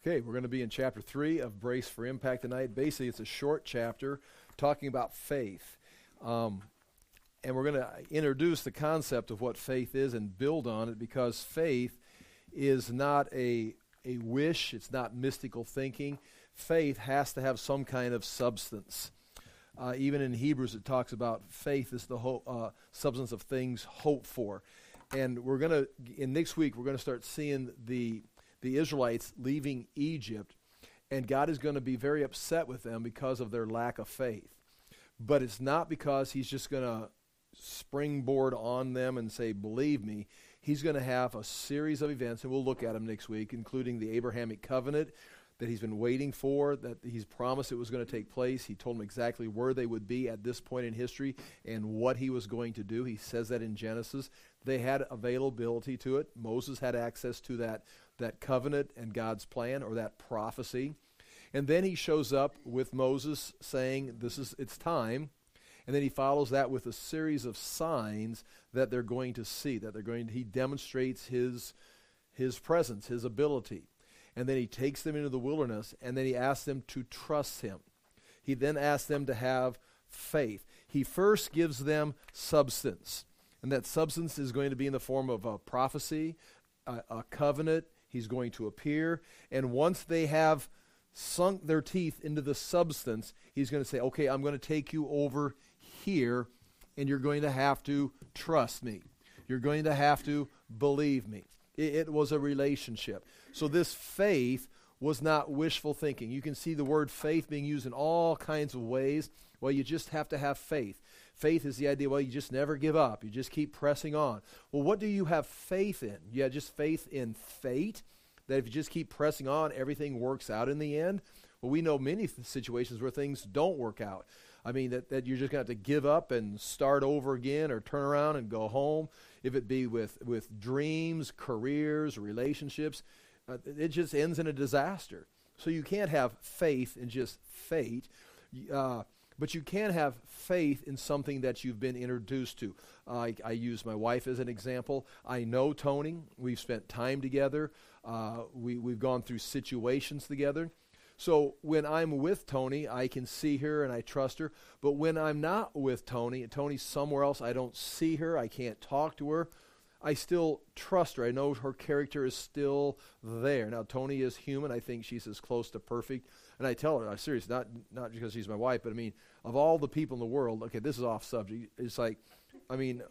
Okay, we're going to be in chapter 3 of Brace for Impact tonight. Basically, it's a short chapter talking about faith. And we're going to introduce the concept of what faith is and build on it, because faith is not a wish. It's not mystical thinking. Faith has to have some kind of substance. Even in Hebrews, it talks about faith is the substance of things hoped for. And we're going to, in next week, we're going to start seeing the Israelites leaving Egypt, and God is going to be very upset with them because of their lack of faith. But it's not because he's just going to springboard on them and say, believe me. He's going to have a series of events, and we'll look at them next week, including the Abrahamic covenant that he's been waiting for, that he's promised it was going to take place. He told them exactly where they would be at this point in history and what he was going to do. He says that in Genesis. They had availability to it. Moses had access to that covenant and God's plan, or that prophecy. And then he shows up with Moses saying, it's time. And then he follows that with a series of signs that they're going to see, he demonstrates his presence, his ability. And then he takes them into the wilderness, and then he asks them to trust him. He then asks them to have faith. He first gives them substance, and that substance is going to be in the form of a prophecy, a covenant. He's going to appear, and once they have sunk their teeth into the substance, he's going to say, okay, I'm going to take you over here, and you're going to have to trust me. You're going to have to believe me. It was a relationship. So this faith was not wishful thinking. You can see the word faith being used in all kinds of ways. Well, you just have to have faith. Faith is the idea, well, you just never give up. You just keep pressing on. Well, what do you have faith in? Yeah, just faith in fate, that if you just keep pressing on, everything works out in the end? Well, we know many situations where things don't work out. I mean, that you're just going to have to give up and start over again, or turn around and go home. If it be with dreams, careers, relationships, it just ends in a disaster. So you can't have faith in just fate, but you can have faith in something that you've been introduced to. I use my wife as an example. I know Tony. We've spent time together. We've gone through situations together. So when I'm with Tony, I can see her and I trust her. But when I'm not with Tony, and Tony's somewhere else, I don't see her, I can't talk to her, I still trust her. I know her character is still there. Now, Tony is human. I think she's as close to perfect. And I tell her, I'm serious, not because she's my wife, but I mean, of all the people in the world, okay, this is off subject. It's like, I mean,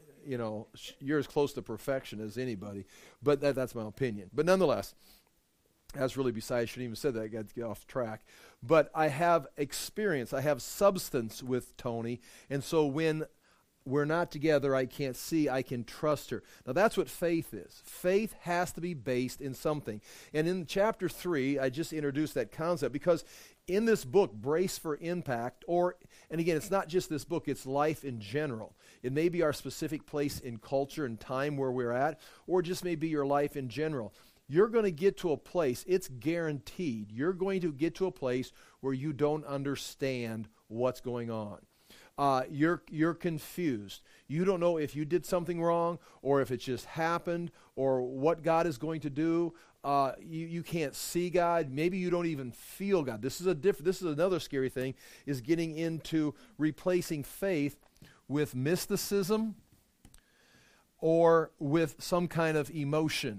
you're as close to perfection as anybody. But that's my opinion. But nonetheless, that's really besides, I shouldn't even said that, I got to get off track. But I have experience, I have substance with Tony, and so when we're not together, I can't see, I can trust her. Now that's what faith is. Faith has to be based in something. And in chapter 3, I just introduced that concept because in this book, Brace for Impact, and again, it's not just this book, it's life in general. It may be our specific place in culture and time where we're at, or just may be your life in general. You're going to get to a place, it's guaranteed, you're going to get to a place where you don't understand what's going on. You're confused. You don't know if you did something wrong, or if it just happened, or what God is going to do. You can't see God. Maybe you don't even feel God. This is another scary thing, is getting into replacing faith with mysticism or with some kind of emotion.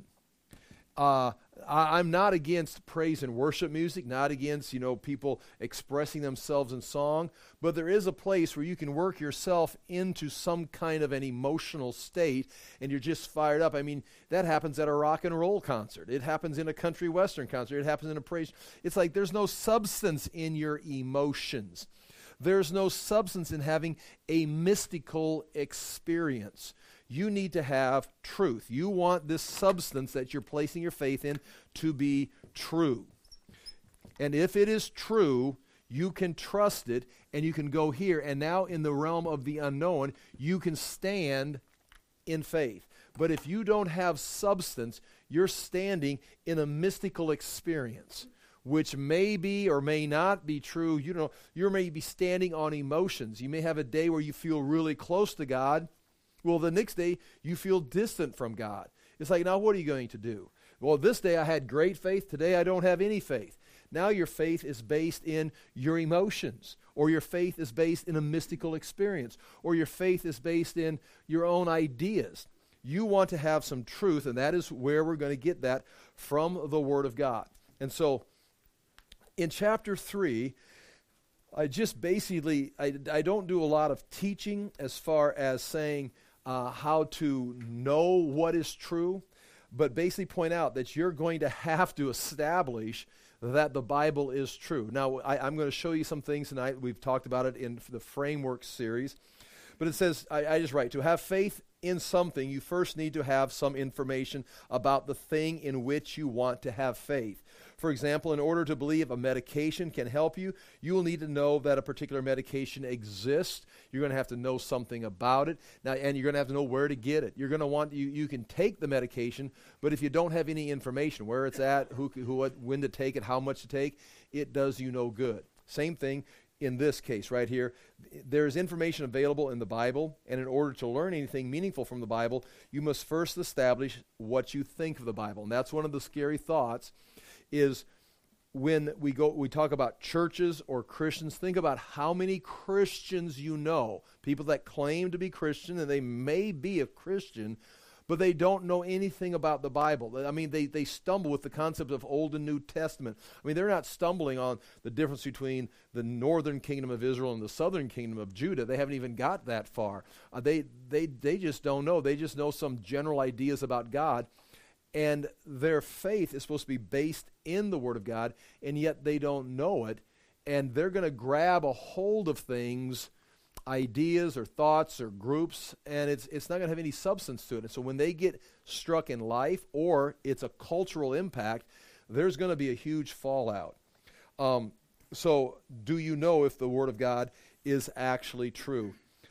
I'm not against praise and worship music, not against, people expressing themselves in song, but there is a place where you can work yourself into some kind of an emotional state and you're just fired up. I mean, that happens at a rock and roll concert. It happens in a country western concert. It happens in a praise. It's like there's no substance in your emotions. There's no substance in having a mystical experience. You need to have truth. You want this substance that you're placing your faith in to be true. And if it is true, you can trust it and you can go here. And now in the realm of the unknown, you can stand in faith. But if you don't have substance, you're standing in a mystical experience, which may be or may not be true. You may be standing on emotions. You may have a day where you feel really close to God. Well, the next day, you feel distant from God. It's like, now what are you going to do? Well, this day I had great faith. Today I don't have any faith. Now your faith is based in your emotions, or your faith is based in a mystical experience, or your faith is based in your own ideas. You want to have some truth, and that is where we're going to get that from the Word of God. And so in chapter 3, I just basically, I don't do a lot of teaching as far as saying how to know what is true, but basically point out that you're going to have to establish that the Bible is true. Now, I'm going to show you some things tonight. We've talked about it in the Framework series. But it says, I just write, to have faith in something, you first need to have some information about the thing in which you want to have faith. For example, in order to believe a medication can help you, you will need to know that a particular medication exists. You're going to have to know something about it. Now, and you're going to have to know where to get it. You're going to want, you can take the medication, but if you don't have any information, where it's at, when to take it, how much to take, it does you no good. Same thing in this case right here. There's information available in the Bible, and in order to learn anything meaningful from the Bible, you must first establish what you think of the Bible. And that's one of the scary thoughts, is when we talk about churches or Christians, think about how many Christians you know, people that claim to be Christian, and they may be a Christian, but they don't know anything about the Bible. I mean, they stumble with the concept of Old and New Testament. I mean, they're not stumbling on the difference between the northern kingdom of Israel and the southern kingdom of Judah. They haven't even got that far. They just don't know. They just know some general ideas about God, and their faith is supposed to be based in the Word of God, and yet they don't know it, and they're going to grab a hold of things, ideas or thoughts or groups, and it's not going to have any substance to it. And so when they get struck in life, or it's a cultural impact, there's going to be a huge fallout. So do you know if the Word of God is actually true?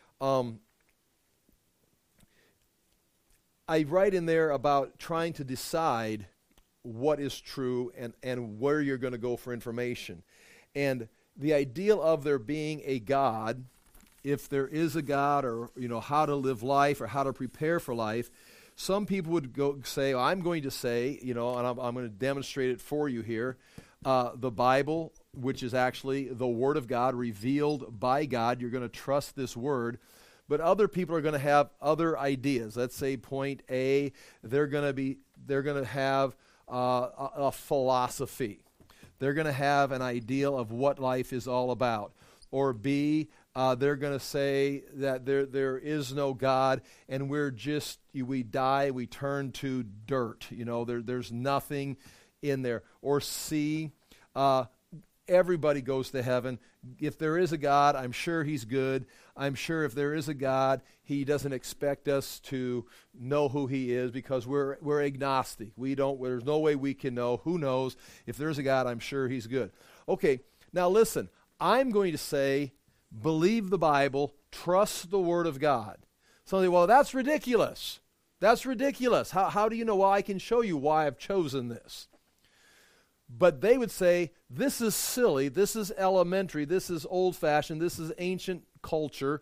I write in there about trying to decide what is true and where you're going to go for information. And the ideal of there being a God, if there is a God, or how to live life or how to prepare for life, some people would say, I'm going to say, and I'm going to demonstrate it for you here, the Bible, which is actually the Word of God revealed by God. You're going to trust this Word. But other people are going to have other ideas. Let's say point A, they're going to have a philosophy. They're going to have an ideal of what life is all about. Or B, they're going to say that there is no God, and we die, we turn to dirt. There's nothing in there. Or C, everybody goes to heaven. If there is a God, I'm sure He's good. I'm sure if there is a God, He doesn't expect us to know who He is, because we're agnostic. There's no way we can know. Who knows? If there's a God, I'm sure He's good. Okay, now listen. I'm going to say, believe the Bible, trust the Word of God. Somebody, well, that's ridiculous. That's ridiculous. How do you know? Well, I can show you why I've chosen this. But they would say, this is silly, this is elementary, this is old-fashioned, this is ancient culture.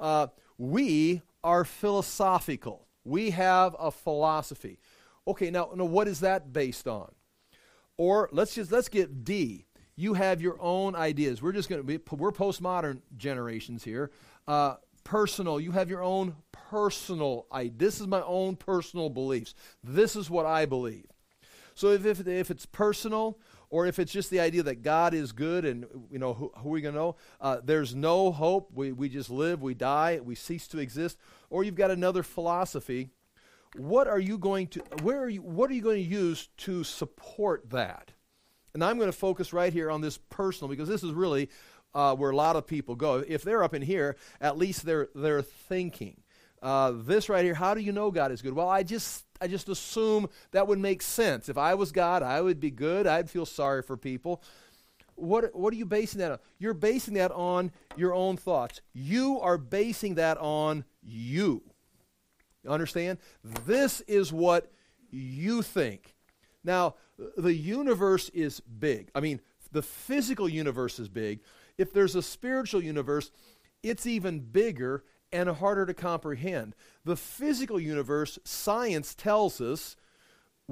We are philosophical. We have a philosophy. Okay, now what is that based on? Or let's get D. You have your own ideas. We're postmodern generations here. Personal, you have your own personal idea. This is my own personal beliefs. This is what I believe. So if it's personal, or if it's just the idea that God is good, and who are we going to know? There's no hope. We just live, we die, we cease to exist. Or you've got another philosophy. What are you going to use to support that? And I'm going to focus right here on this personal, because this is really where a lot of people go. If they're up in here, at least they're thinking. This right here, how do you know God is good? Well, I just assume that would make sense. If I was God, I would be good. I'd feel sorry for people. What are you basing that on? You're basing that on your own thoughts. You are basing that on you. You understand? This is what you think. Now, the universe is big. I mean, the physical universe is big. If there's a spiritual universe, it's even bigger and harder to comprehend. The physical universe, science tells us,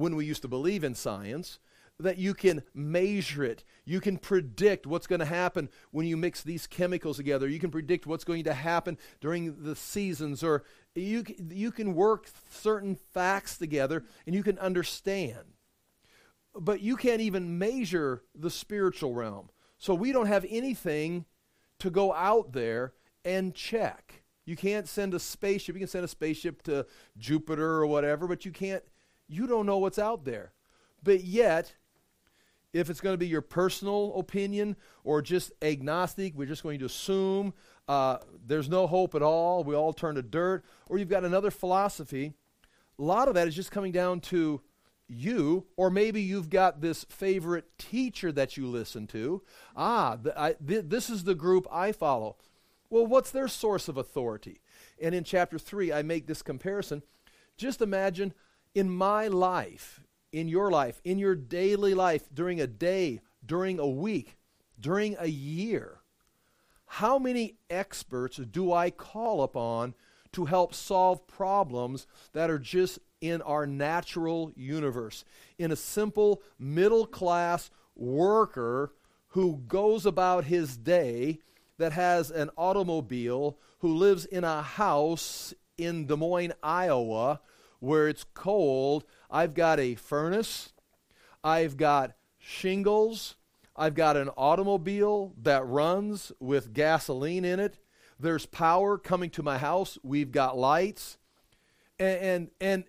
when we used to believe in science, that you can measure it. You can predict what's going to happen when you mix these chemicals together. You can predict what's going to happen during the seasons, or you can work certain facts together and you can understand. But you can't even measure the spiritual realm. So we don't have anything to go out there and check. You can't send a spaceship. You can send a spaceship to Jupiter or whatever, but you don't know what's out there. But yet, if it's going to be your personal opinion or just agnostic, we're just going to assume there's no hope at all, we all turn to dirt, or you've got another philosophy, a lot of that is just coming down to you, or maybe you've got this favorite teacher that you listen to. This is the group I follow. Well, what's their source of authority? And in chapter 3, I make this comparison. Just imagine in my life, in your life, in your daily life, during a day, during a week, during a year, how many experts do I call upon to help solve problems that are just in our natural universe? In a simple middle-class worker who goes about his day, that has an automobile, who lives in a house in Des Moines, Iowa, where it's cold. I've got a furnace, I've got shingles, I've got an automobile that runs with gasoline in it. There's power coming to my house. We've got lights. And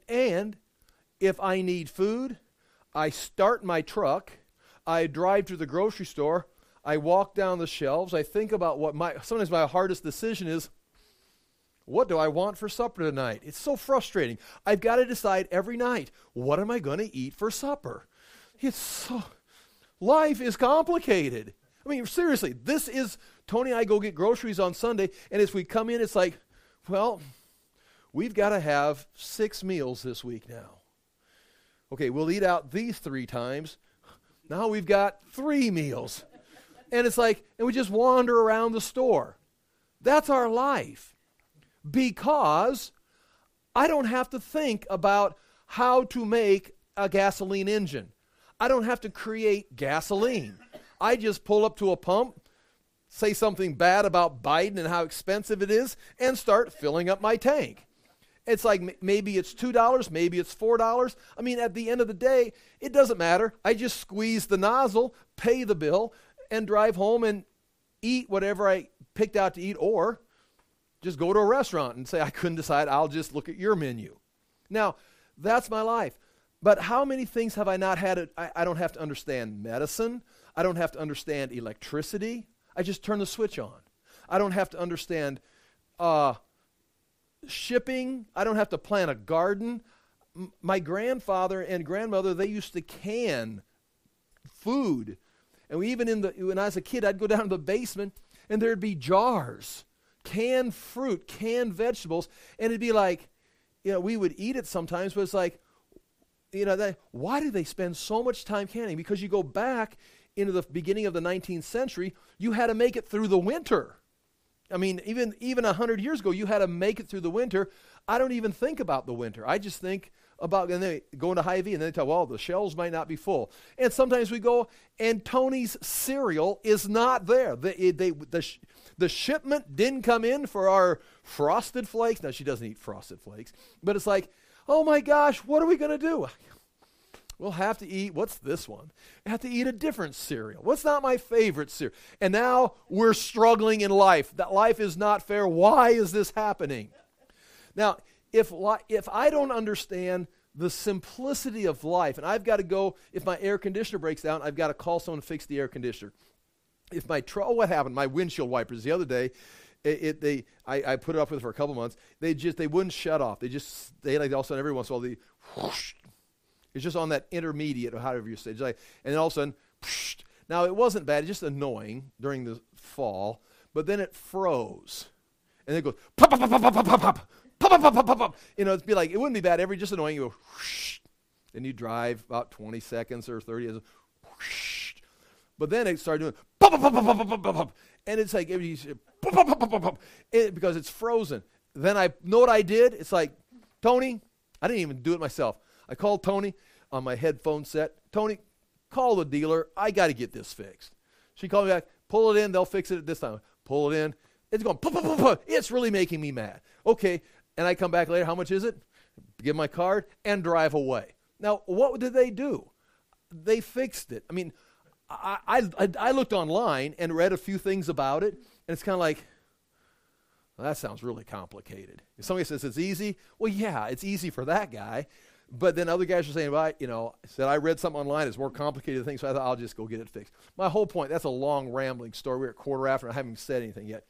if I need food, I start my truck, I drive to the grocery store, I walk down the shelves, I think about sometimes my hardest decision is, what do I want for supper tonight? It's so frustrating. I've got to decide every night, what am I going to eat for supper? Life is complicated. I mean, seriously, Tony and I go get groceries on Sunday, and as we come in, it's like, well, we've got to have 6 meals this week now. Okay, we'll eat out these 3 times. Now we've got 3 meals. And it's like, and we just wander around the store. That's our life. Because I don't have to think about how to make a gasoline engine. I don't have to create gasoline. I just pull up to a pump, say something bad about Biden and how expensive it is, and start filling up my tank. It's like maybe it's $2, maybe it's $4. I mean, at the end of the day, it doesn't matter. I just squeeze the nozzle, pay the bill, and drive home and eat whatever I picked out to eat, or just go to a restaurant and say, I couldn't decide, I'll just look at your menu. Now, that's my life. But how many things have I not had? I don't have to understand medicine. I don't have to understand electricity. I just turn the switch on. I don't have to understand shipping. I don't have to plant a garden. My grandfather and grandmother, they used to can food. And when I was a kid, I'd go down to the basement and there'd be jars, canned fruit, canned vegetables, and it'd be like, we would eat it sometimes, but it's like, why do they spend so much time canning? Because you go back into the beginning of the 19th century, you had to make it through the winter. I mean, even 100 years ago, you had to make it through the winter. I don't even think about the winter. I just think about, and they go into Hy-Vee, and they tell, well, the shelves might not be full. And sometimes we go, and Tony's cereal is not there. The shipment didn't come in for our Frosted Flakes. Now, she doesn't eat Frosted Flakes. But it's like, oh my gosh, what are we going to do? We'll have to eat, what's this one? I have to eat a different cereal. What's not my favorite cereal? And now we're struggling in life. That life is not fair. Why is this happening? Now, if I don't understand the simplicity of life, and I've got to go, if my air conditioner breaks down, I've got to call someone to fix the air conditioner. If what happened? My windshield wipers the other day, I put it up with for a couple months. They wouldn't shut off. They like all of a sudden every once in a while whoosh. It's just on that intermediate, or however you say it. And then all of a sudden, whoosh. Now it wasn't bad. It's just annoying during the fall. But then it froze, and it goes pop pop pop pop pop pop pop pop pop pop pop pop. It'd be like, it wouldn't be bad. Just annoying. You go whoosh. Then you drive about 20 seconds or 30. Whoosh. But then it started doing pop pop pop pop pop pop pop pop. And it's like pop pop pop pop pop pop, because it's frozen. Then I know what I did. It's like, Tony, I didn't even do it myself. I called Tony. on my headphone set. Tony, call the dealer. I got to get this fixed. She called me back. Pull it in. They'll fix it at this time. Pull it in. It's going, puh, puh, puh, puh. It's really making me mad. Okay. And I come back later. How much is it? Give my card and drive away. Now, what did they do? They fixed it. I mean, I looked online and read a few things about it, and it's kind of like, well, that sounds really complicated. If somebody says it's easy, well, yeah, it's easy for that guy. But then other guys are saying, well, I read something online, it's more complicated thing, so I thought I'll just go get it fixed. My whole point, that's a long, rambling story. We're at quarter after, and I haven't said anything yet.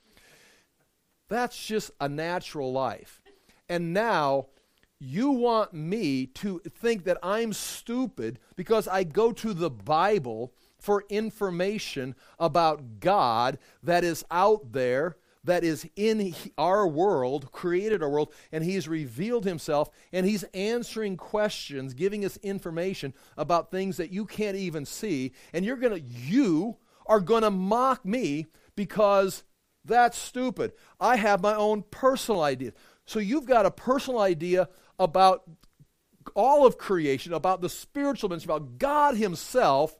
That's just a natural life. And now you want me to think that I'm stupid because I go to the Bible for information about God that is out there, that is in our world, created our world, and He's revealed Himself, and He's answering questions, giving us information about things that you can't even see, and you are going to mock me because that's stupid. I have my own personal idea. So you've got a personal idea about all of creation, about the spiritual dimension, about God Himself,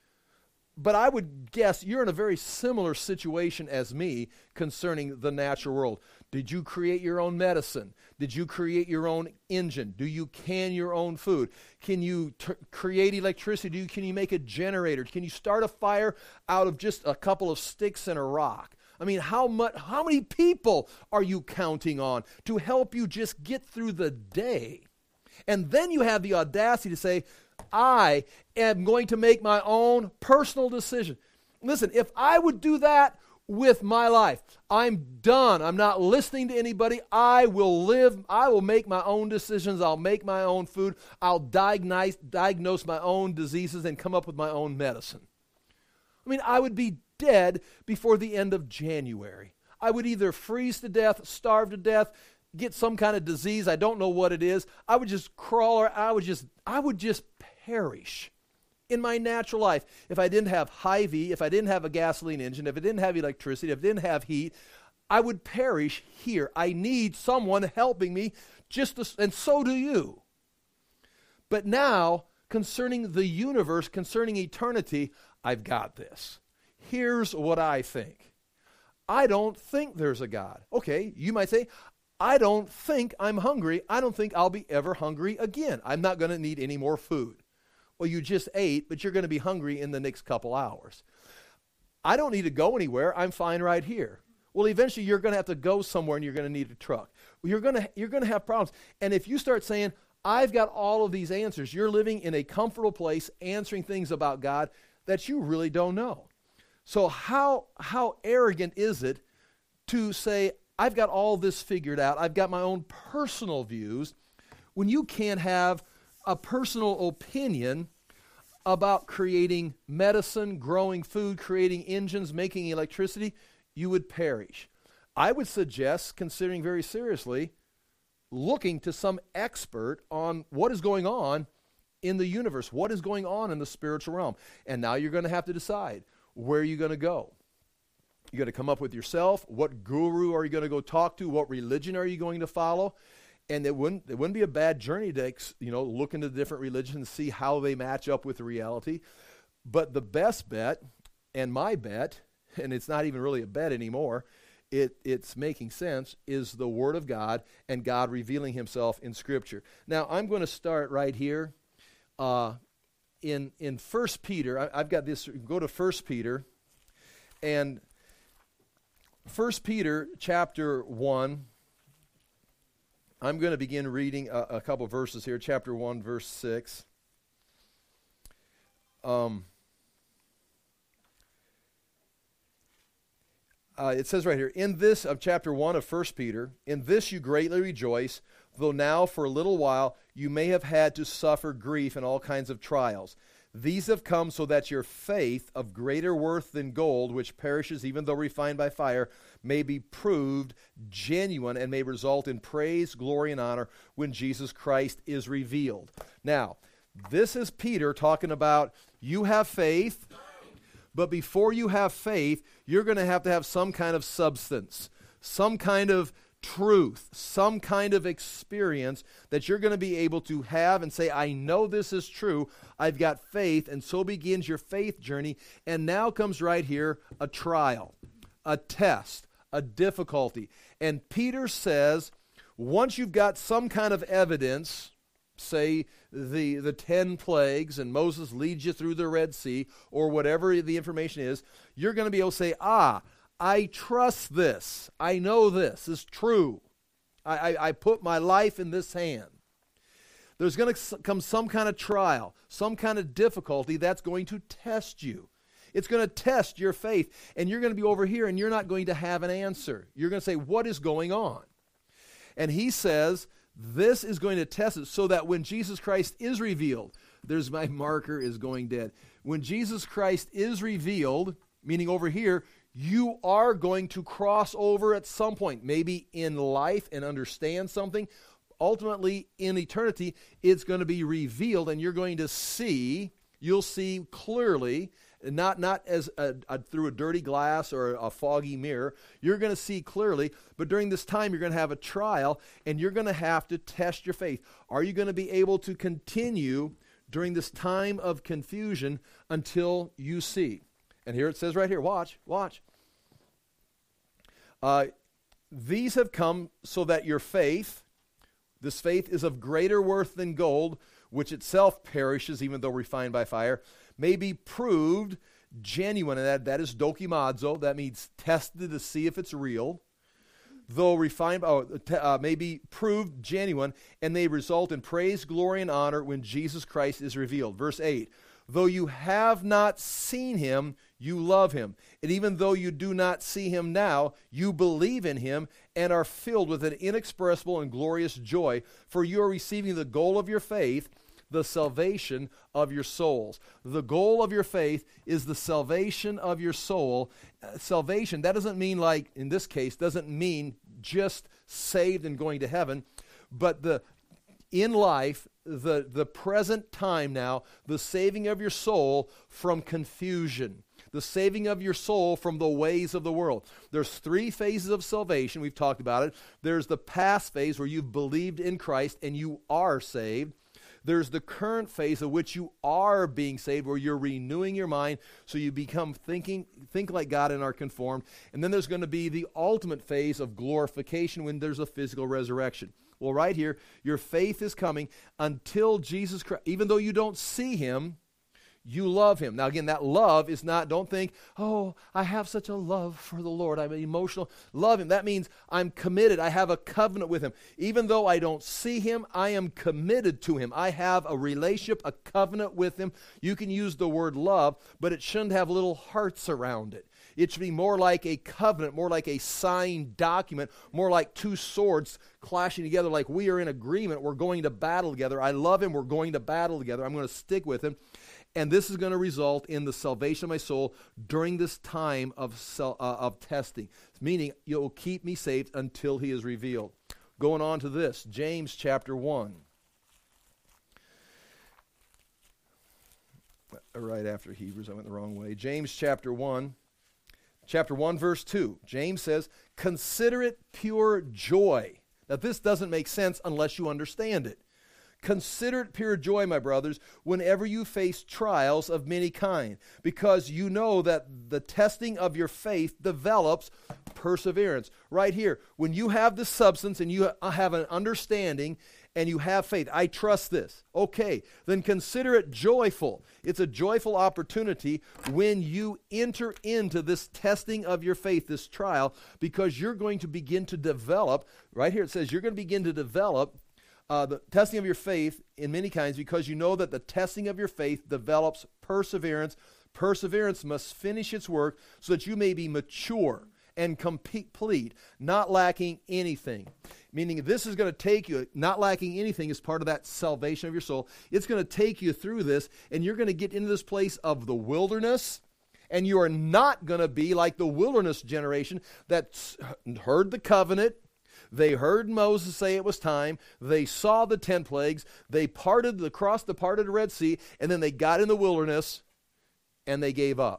but I would guess you're in a very similar situation as me concerning the natural world. Did you create your own medicine? Did you create your own engine? Do you can your own food? Can you create electricity? Can you make a generator? Can you start a fire out of just a couple of sticks and a rock? I mean, how many people are you counting on to help you just get through the day? And then you have the audacity to say, I am going to make my own personal decision. Listen, if I would do that with my life, I'm done. I'm not listening to anybody. I will make my own decisions. I'll make my own food. I'll diagnose my own diseases and come up with my own medicine. I mean, I would be dead before the end of January. I would either freeze to death, starve to death, get some kind of disease. I don't know what it is. I would just crawl, or I would just perish in my natural life. If I didn't have Hy-Vee, if I didn't have a gasoline engine, if I didn't have electricity, if I didn't have heat, I would perish here. I need someone helping me, and so do you. But now, concerning the universe, concerning eternity, I've got this. Here's what I think. I don't think there's a God. Okay, you might say, I don't think I'm hungry. I don't think I'll be ever hungry again. I'm not going to need any more food. Well, you just ate, but you're going to be hungry in the next couple hours. I don't need to go anywhere. I'm fine right here. Well, eventually you're going to have to go somewhere and you're going to need a truck. Well, you're going to have problems. And if you start saying, I've got all of these answers, you're living in a comfortable place answering things about God that you really don't know. So how arrogant is it to say, I've got all this figured out, I've got my own personal views, when you can't have a personal opinion about creating medicine, growing food, creating engines, making electricity? You would perish. I would suggest, considering very seriously, looking to some expert on what is going on in the universe, what is going on in the spiritual realm. And now you're going to have to decide, where are you going to go? You got to come up with yourself. What guru are you going to go talk to? What religion are you going to follow? And it wouldn't be a bad journey to look into the different religions and see how they match up with reality. But the best bet, and my bet, and it's not even really a bet anymore, it's making sense, is the Word of God and God revealing Himself in Scripture. Now, I'm going to start right here in 1 Peter. I've got this. Go to 1 Peter, and 1 Peter chapter 1, I'm going to begin reading a couple verses here. Chapter 1, verse 6. It says right here, in this, of chapter 1 of 1 Peter, in this you greatly rejoice, though now for a little while you may have had to suffer grief and all kinds of trials. These have come so that your faith, of greater worth than gold, which perishes even though refined by fire, may be proved genuine and may result in praise, glory, and honor when Jesus Christ is revealed. Now, this is Peter talking about you have faith, but before you have faith, you're going to have some kind of substance, some kind of truth, some kind of experience that you're going to be able to have and say, I know this is true. I've got faith. And so begins your faith journey. And now comes right here a trial, a test, a difficulty. And Peter says, once you've got some kind of evidence, say the 10 plagues, and Moses leads you through the Red Sea, or whatever the information is, you're going to be able to say, I trust this. I know this is true. I put my life in this hand. There's going to come some kind of trial, some kind of difficulty that's going to test you. It's going to test your faith, and you're going to be over here, and you're not going to have an answer. You're going to say, what is going on? And he says, this is going to test it so that when Jesus Christ is revealed, there's my marker is going dead. When Jesus Christ is revealed, meaning over here, you are going to cross over at some point, maybe in life, and understand something. Ultimately, in eternity, it's going to be revealed, and you're going to see, you'll see clearly, not as through a dirty glass or a foggy mirror. You're going to see clearly, but during this time, you're going to have a trial, and you're going to have to test your faith. Are you going to be able to continue during this time of confusion until you see? And here it says right here, watch. These have come so that your faith, this faith is of greater worth than gold, which itself perishes even though refined by fire, may be proved genuine. And that is dokimazo. That means tested to see if it's real. Though refined, may be proved genuine, and they result in praise, glory, and honor when Jesus Christ is revealed. Verse 8, though you have not seen him, you love him. And even though you do not see him now, you believe in him and are filled with an inexpressible and glorious joy, for you are receiving the goal of your faith, the salvation of your souls. The goal of your faith is the salvation of your soul. Salvation, that doesn't mean, like in this case, doesn't mean just saved and going to heaven, but in life, the present time now, the saving of your soul from confusion, the saving of your soul from the ways of the world. There's 3 phases of salvation. We've talked about it. There's the past phase where you've believed in Christ and you are saved. There's the current phase of which you are being saved, where you're renewing your mind so you think like God and are conformed. And then there's going to be the ultimate phase of glorification when there's a physical resurrection. Well, right here, your faith is coming until Jesus Christ, even though you don't see him, you love him. Now again, that love is not, don't think, oh, I have such a love for the Lord. I'm emotional. Love him. That means I'm committed. I have a covenant with him. Even though I don't see him, I am committed to him. I have a relationship, a covenant with him. You can use the word love, but it shouldn't have little hearts around it. It should be more like a covenant, more like a signed document, more like 2 swords clashing together, like we are in agreement. We're going to battle together. I love him. We're going to battle together. I'm going to stick with him. And this is going to result in the salvation of my soul during this time of testing, meaning you'll keep me saved until he is revealed. Going on to this, James chapter 1. Right after Hebrews, I went the wrong way. James chapter 1. Chapter 1, verse 2. James says, consider it pure joy. Now this doesn't make sense unless you understand it. Consider it pure joy, my brothers, whenever you face trials of many kind, because you know that the testing of your faith develops perseverance. Right here, when you have the substance and you have an understanding and you have faith, I trust this. Okay, then consider it joyful. It's a joyful opportunity when you enter into this testing of your faith, this trial, because you're going to begin to develop, right here it says, you're going to begin to develop the testing of your faith in many kinds, because you know that the testing of your faith develops perseverance. Perseverance must finish its work so that you may be mature and complete, not lacking anything. Meaning this is going to take you, not lacking anything is part of that salvation of your soul. It's going to take you through this, and you're going to get into this place of the wilderness, and you are not going to be like the wilderness generation that heard the covenant. They heard Moses say it was time. They saw the 10 plagues. They crossed the parted Red Sea, and then they got in the wilderness, and they gave up.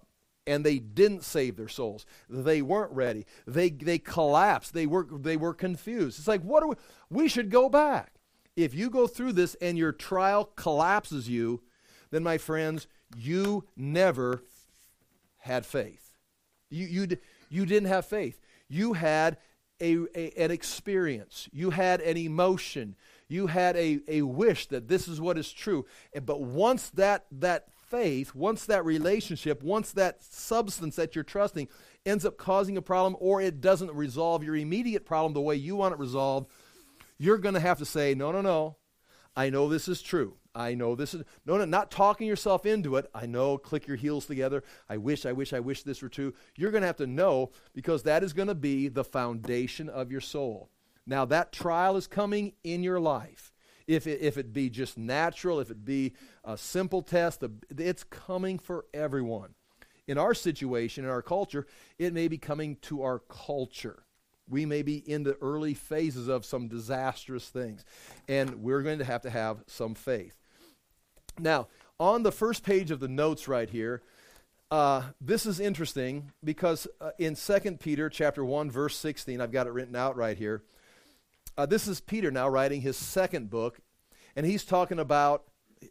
and they didn't save their souls. They weren't ready. They collapsed. They were confused. It's like, we should go back. If you go through this and your trial collapses you, then my friends, you never had faith. You didn't have faith. You had an experience. You had an emotion. You had a wish that this is what is true. But once that faith, once that relationship, once that substance that you're trusting ends up causing a problem, or it doesn't resolve your immediate problem the way you want it resolved, you're going to have to say, no, I know this is true. I know this is, no, not talking yourself into it. I know, click your heels together. I wish this were true. You're going to have to know, because that is going to be the foundation of your soul. Now, that trial is coming in your life. If it be just natural, if it be a simple test, it's coming for everyone. In our situation, in our culture, it may be coming to our culture. We may be in the early phases of some disastrous things, and we're going to have some faith. Now, on the first page of the notes right here, this is interesting because in 2 Peter chapter 1, verse 16, I've got it written out right here. This is Peter now writing his second book, and he's talking about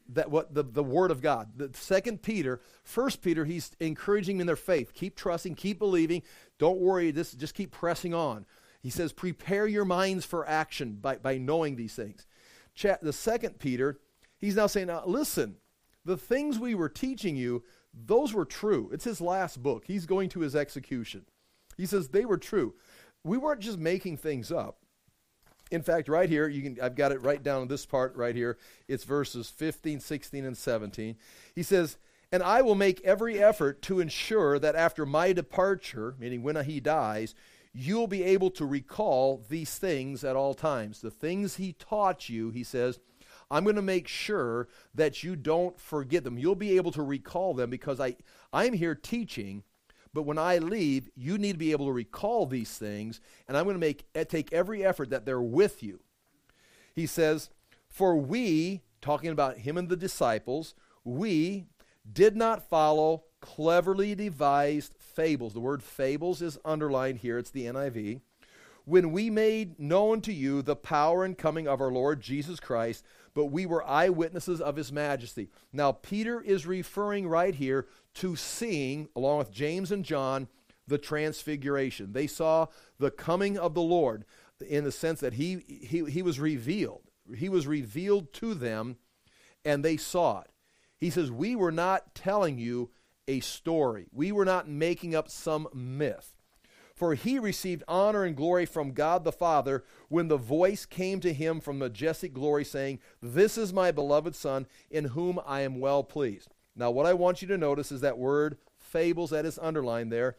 the Word of God. The 2 Peter, 1 Peter, he's encouraging them in their faith. Keep trusting, keep believing. Don't worry, just keep pressing on. He says, prepare your minds for action by knowing these things. The 2 Peter, he's now saying, now listen, the things we were teaching you, those were true. It's his last book. He's going to his execution. He says they were true. We weren't just making things up. In fact, right here, I've got it right down in this part right here. It's verses 15, 16, and 17. He says, and I will make every effort to ensure that after my departure, meaning when he dies, you'll be able to recall these things at all times. The things he taught you, he says, I'm going to make sure that you don't forget them. You'll be able to recall them because I'm here teaching, but when I leave, you need to be able to recall these things, and I'm going to take every effort that they're with you. He says, for we, talking about him and the disciples, we did not follow cleverly devised fables. The word fables is underlined here. It's the NIV. When we made known to you the power and coming of our Lord Jesus Christ, but we were eyewitnesses of his majesty. Now, Peter is referring right here to seeing, along with James and John, the transfiguration. They saw the coming of the Lord in the sense that he was revealed. He was revealed to them, and they saw it. He says, we were not telling you a story. We were not making up some myth. For he received honor and glory from God the Father when the voice came to him from majestic glory saying, this is my beloved Son in whom I am well pleased. Now what I want you to notice is that word fables that is underlined there.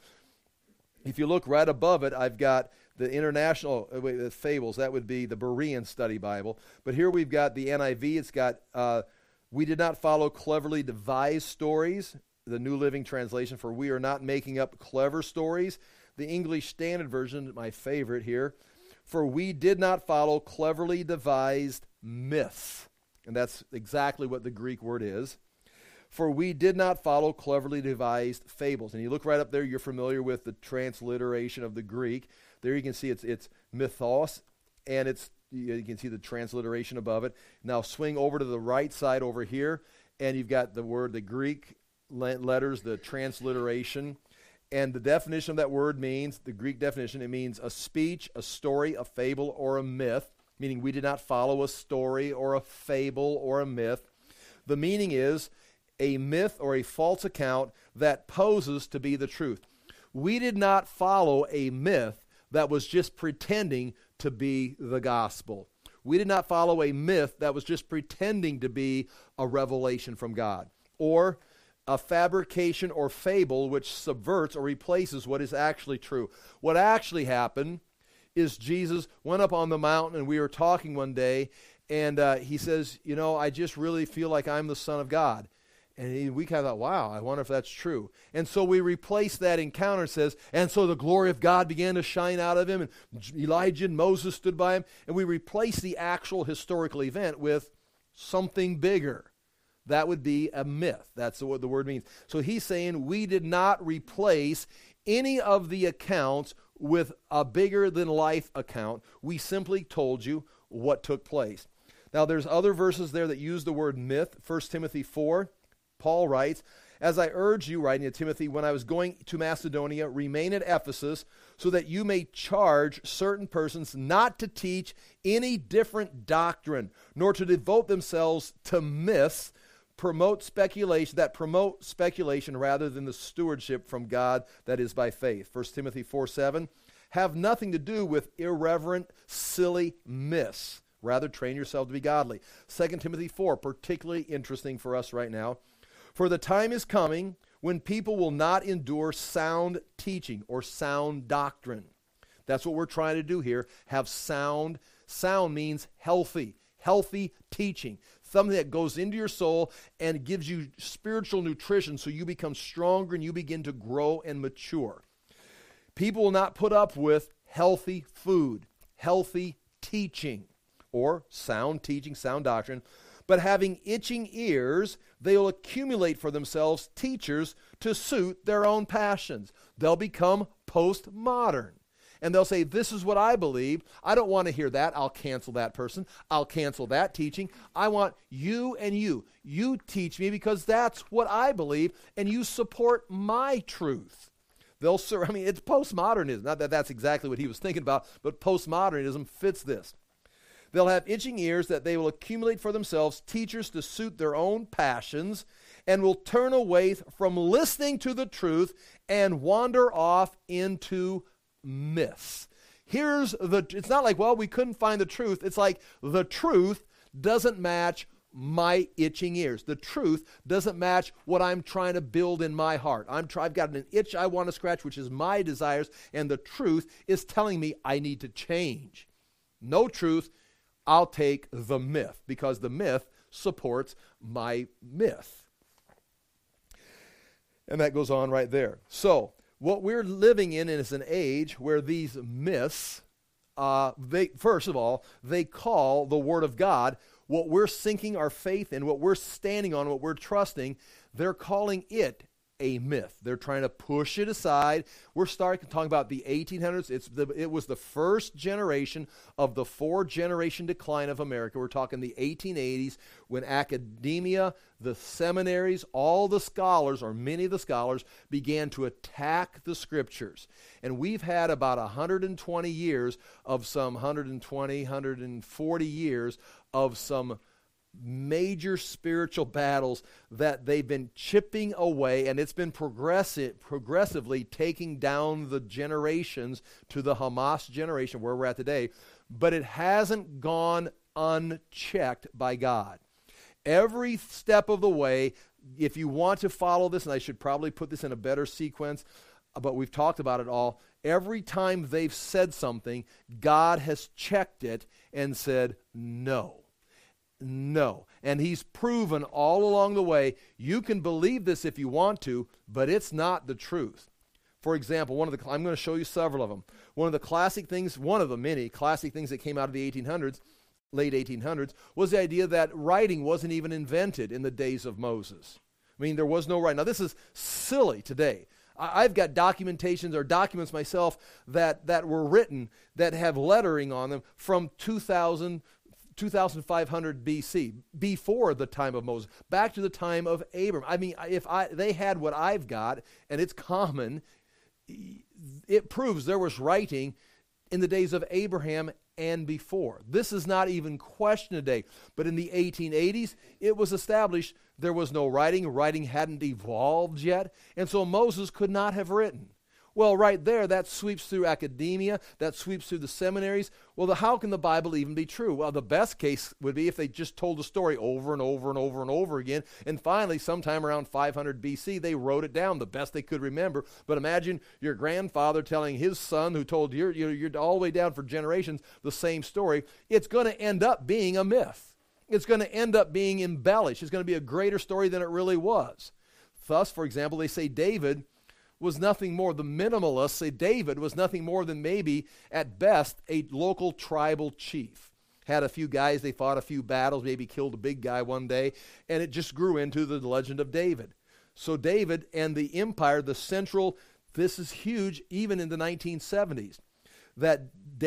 If you look right above it, I've got the international fables. That would be the Berean Study Bible. But here we've got the NIV. It's got, we did not follow cleverly devised stories. The New Living Translation, for we are not making up clever stories. The English Standard Version, my favorite here, for we did not follow cleverly devised myths. And that's exactly what the Greek word is. For we did not follow cleverly devised fables. And you look right up there, you're familiar with the transliteration of the Greek. There you can see it's mythos, and you can see the transliteration above it. Now swing over to the right side over here, and you've got the Greek letters, the transliteration. And the definition of that word means, the Greek definition, it means a speech, a story, a fable, or a myth, meaning we did not follow a story or a fable or a myth. The meaning is a myth or a false account that poses to be the truth. We did not follow a myth that was just pretending to be the gospel. We did not follow a myth that was just pretending to be a revelation from God, or a fabrication or fable which subverts or replaces what is actually true. What actually happened is Jesus went up on the mountain, and we were talking one day, and he says, I just really feel like I'm the Son of God. And we kind of thought, wow, I wonder if that's true. And so we replaced that encounter, says, and so the glory of God began to shine out of him, and Elijah and Moses stood by him, and we replaced the actual historical event with something bigger. that would be a myth. That's what the word means. So he's saying we did not replace any of the accounts with a bigger than life account. We simply told you what took place. Now there's other verses there that use the word myth. 1 Timothy 4, Paul writes, as I urge you, writing to Timothy, when I was going to Macedonia, remain at Ephesus, so that you may charge certain persons not to teach any different doctrine, nor to devote themselves to myths, promote speculation rather than the stewardship from God that is by faith. 1 Timothy 4:7, have nothing to do with irreverent, silly myths. Rather, train yourself to be godly. 2 Timothy 4, particularly interesting for us right now. For the time is coming when people will not endure sound teaching or sound doctrine. That's what we're trying to do here. Have sound. Sound means healthy teaching. Something that goes into your soul and gives you spiritual nutrition so you become stronger and you begin to grow and mature. People will not put up with healthy food, healthy teaching, or sound teaching, sound doctrine. But having itching ears, they will accumulate for themselves teachers to suit their own passions. They'll become postmodern. And they'll say, this is what I believe. I don't want to hear that. I'll cancel that person. I'll cancel that teaching. I want you and you. You teach me because that's what I believe, and you support my truth. It's postmodernism. Not that that's exactly what he was thinking about, but postmodernism fits this. They'll have itching ears that they will accumulate for themselves teachers to suit their own passions, and will turn away from listening to the truth and wander off into myths. It's not like, well, we couldn't find the truth. It's like the truth doesn't match my itching ears. The truth doesn't match what I'm trying to build in my heart. I've got an itch I want to scratch, which is my desires, and the truth is telling me I need to change. No truth. I'll take the myth because the myth supports my myth. And that goes on right there. So what we're living in is an age where these myths, first of all, they call the Word of God, what we're sinking our faith in, what we're standing on, what we're trusting, they're calling it a myth. They're trying to push it aside. We're starting to talk about the 1800s. It was the first generation of the 4-generation decline of America. We're talking the 1880s when academia, the seminaries, all the scholars, or many of the scholars, began to attack the scriptures. And we've had about 120 years of some 140 years of some major spiritual battles that they've been chipping away, and it's been progressively taking down the generations to the Hamas generation where we're at today, but it hasn't gone unchecked by God. Every step of the way, if you want to follow this, and I should probably put this in a better sequence, but we've talked about it all, every time they've said something, God has checked it and said, no. No. And he's proven all along the way, you can believe this if you want to, but it's not the truth. For example, I'm going to show you several of them. One of the many classic things that came out of the late 1800s, was the idea that writing wasn't even invented in the days of Moses. I mean, there was no writing. Now, this is silly today. I've got documentations or documents myself that were written that have lettering on them from 2500 BC, before the time of Moses, back to the time of Abram. I mean, they had what I've got, and it's common, it proves there was writing in the days of Abraham and before. This is not even questioned today. But in the 1880s, it was established there was no writing. Writing hadn't evolved yet, and so Moses could not have written. Well, right there, that sweeps through academia, that sweeps through the seminaries. Well, how can the Bible even be true? Well, the best case would be if they just told the story over and over and over and over again, and finally, sometime around 500 BC, they wrote it down, the best they could remember. But imagine your grandfather telling his son, who told you're all the way down for generations, the same story. It's going to end up being a myth. It's going to end up being embellished. It's going to be a greater story than it really was. Thus, for example, they say David was nothing more, the minimalists say David was nothing more than maybe, at best, a local tribal chief. had a few guys, they fought a few battles, maybe killed a big guy one day, and it just grew into the legend of David. So David and the empire, the central, this is huge, even in the 1970s, that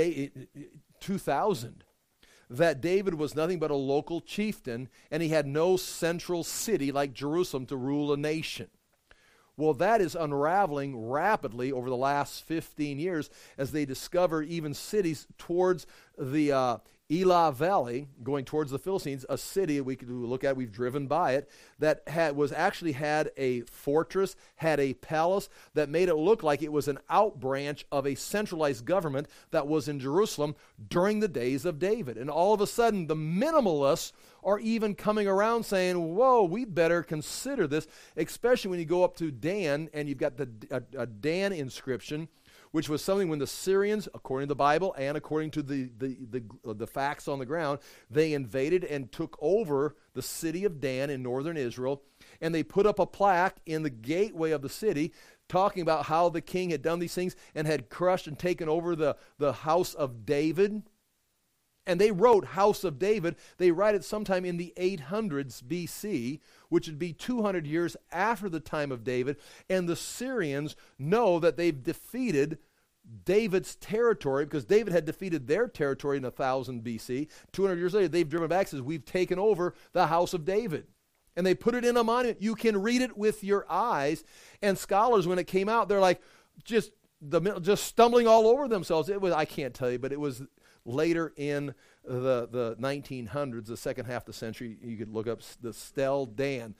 2000, that David was nothing but a local chieftain, and he had no central city like Jerusalem to rule a nation. Well, that is unraveling rapidly over the last 15 years as they discover even cities towards the Elah Valley, going towards the Philistines, a city we could look at, we've driven by it, that actually had a fortress, had a palace that made it look like it was an outbranch of a centralized government that was in Jerusalem during the days of David. And all of a sudden, the minimalists are even coming around saying, whoa, we better consider this, especially when you go up to Dan and you've got a Dan inscription, which was something when the Syrians, according to the Bible and according to the facts on the ground, they invaded and took over the city of Dan in northern Israel, and they put up a plaque in the gateway of the city talking about how the king had done these things and had crushed and taken over the house of David. And they wrote House of David. They write it sometime in the 800s BC, which would be 200 years after the time of David. And the Syrians know that they've defeated David's territory because David had defeated their territory in 1000 BC. 200 years later, they've driven back and says, we've taken over the House of David. And they put it in a monument. You can read it with your eyes. And scholars, when it came out, they're like just stumbling all over themselves. It was, I can't tell you, but it was later in the 1900s, the second half of the century. You could look up the Stel Dan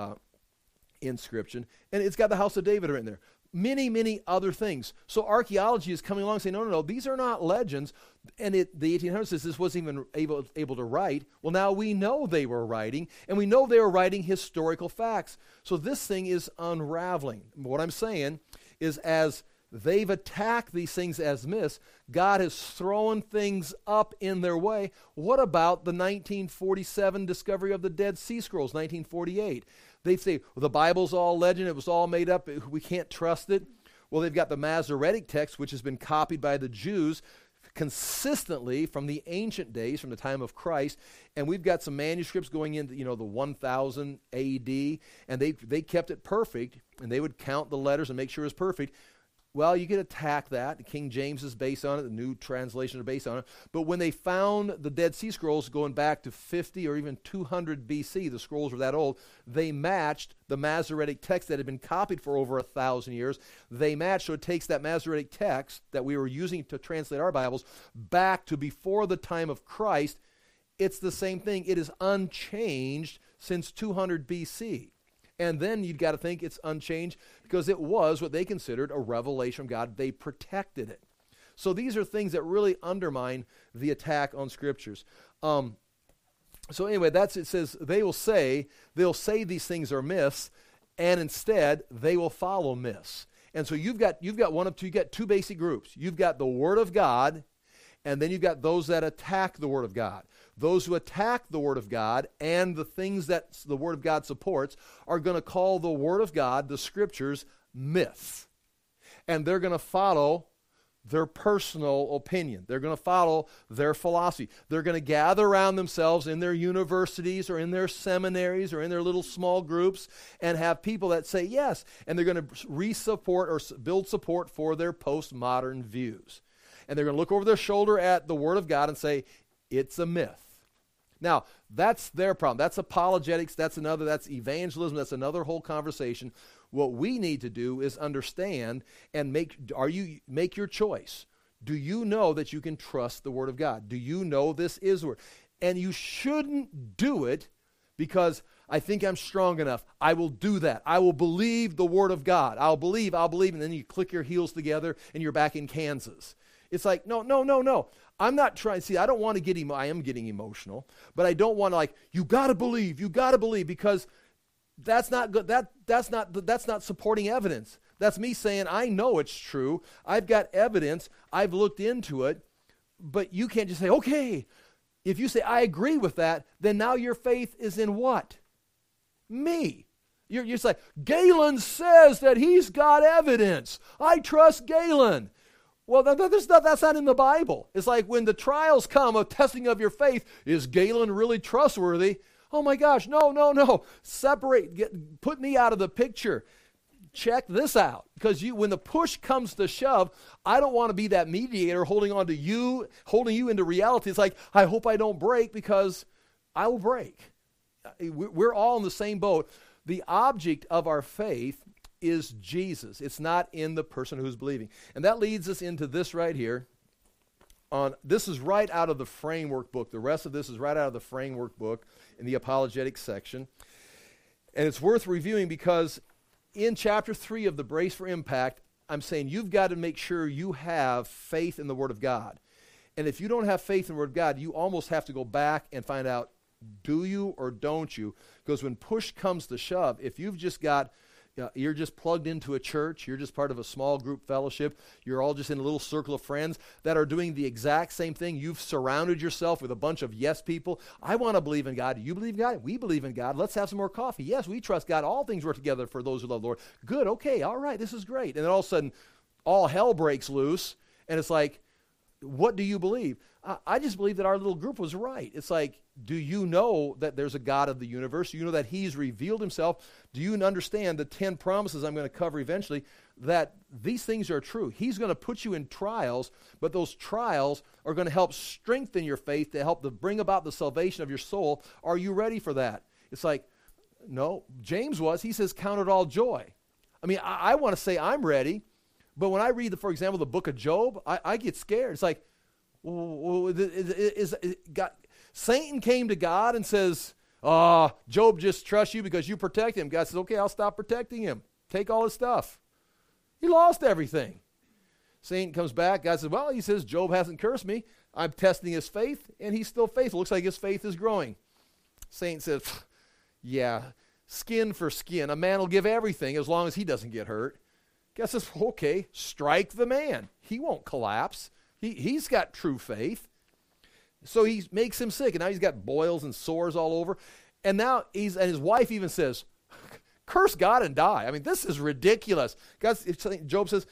inscription, and it's got the House of David in there. Many, many other things. So archaeology is coming along saying, no, these are not legends. And the 1800s says this wasn't even able to write. Well, now we know they were writing, and we know they were writing historical facts. So this thing is unraveling. What I'm saying is, as they've attacked these things as myths, God has thrown things up in their way. What about the 1947 discovery of the Dead Sea Scrolls, 1948? They say, well, the Bible's all legend, it was all made up, we can't trust it. Well, they've got the Masoretic text, which has been copied by the Jews consistently from the ancient days, from the time of Christ, and we've got some manuscripts going into, the 1000 AD, and they kept it perfect, and they would count the letters and make sure it was perfect. Well, you could attack that. The King James is based on it. The new translations are based on it. But when they found the Dead Sea Scrolls going back to 50 or even 200 BC, the scrolls were that old, they matched the Masoretic text that had been copied for over 1,000 years. They matched, so it takes that Masoretic text that we were using to translate our Bibles back to before the time of Christ. It's the same thing. It is unchanged since 200 BC. And then you've got to think it's unchanged because it was what they considered a revelation from God. They protected it. So these are things that really undermine the attack on scriptures. So anyway, it says they'll say these things are myths, and instead they will follow myths. And so you've got two basic groups. You've got the Word of God, and then you've got those that attack the Word of God. Those who attack the Word of God and the things that the Word of God supports are going to call the Word of God, the Scriptures, myths. And they're going to follow their personal opinion. They're going to follow their philosophy. They're going to gather around themselves in their universities or in their seminaries or in their little small groups and have people that say yes. And they're going to re-support or build support for their postmodern views. And they're going to look over their shoulder at the Word of God and say, it's a myth. Now, that's their problem. That's apologetics. That's evangelism. That's another whole conversation. What we need to do is understand and make your choice. Do you know that you can trust the Word of God? Do you know this is Word? And you shouldn't do it because I think I'm strong enough. I will do that. I will believe the Word of God. I'll believe, and then you click your heels together and you're back in Kansas. It's like, no. I'm not trying, I don't want to I am getting emotional, but I don't want to you got to believe, because that's not good. That's not supporting evidence. That's me saying, I know it's true. I've got evidence. I've looked into it, but you can't just say, okay. If you say, I agree with that, then now your faith is in what? Me. You're just like, Galen says that he's got evidence. I trust Galen. Well, that's not in the Bible. It's like when the trials come, a testing of your faith, is Galen really trustworthy? Oh my gosh, no. Put me out of the picture. Check this out. Because when the push comes to shove, I don't want to be that mediator holding you into reality. It's like, I hope I don't break because I will break. We're all in the same boat. The object of our faith is Jesus. It's not in the person who's believing. And that leads us into this right here. This is right out of the framework book. The rest of this is right out of the framework book in the apologetics section. And it's worth reviewing because in chapter 3 of the Brace for Impact, I'm saying you've got to make sure you have faith in the Word of God. And if you don't have faith in the Word of God, you almost have to go back and find out, do you or don't you? Because when push comes to shove, if you've just got you're just plugged into a church, you're just part of a small group fellowship, you're all just in a little circle of friends that are doing the exact same thing. You've surrounded yourself with a bunch of yes people. I want to believe in God. Do you believe in God? We believe in God. Let's have some more coffee. Yes, we trust God. All things work together for those who love the Lord. Good, okay, all right, this is great. And then all of a sudden, all hell breaks loose, and it's like, what do you believe? I just believe that our little group was right. It's like, do you know that there's a God of the universe? Do you know that he's revealed himself? Do you understand the 10 promises I'm going to cover eventually, that these things are true? He's going to put you in trials, but those trials are going to help strengthen your faith, to help to bring about the salvation of your soul. Are you ready for that? It's like, no. James was. He says, count it all joy. I mean, I want to say I'm ready, but when I read, for example, the book of Job, I get scared. It's like, Satan came to God and says, Job just trusts you because you protect him. God says, okay, I'll stop protecting him. Take all his stuff. He lost everything. Satan comes back. God says, well, he says, Job hasn't cursed me. I'm testing his faith, and he's still faithful. Looks like his faith is growing. Satan says, yeah, skin for skin. A man will give everything as long as he doesn't get hurt. God says, okay, strike the man. He won't collapse. He's got true faith. So he makes him sick, and now he's got boils and sores all over. And now and his wife even says, curse God and die. I mean, this is ridiculous. Job says,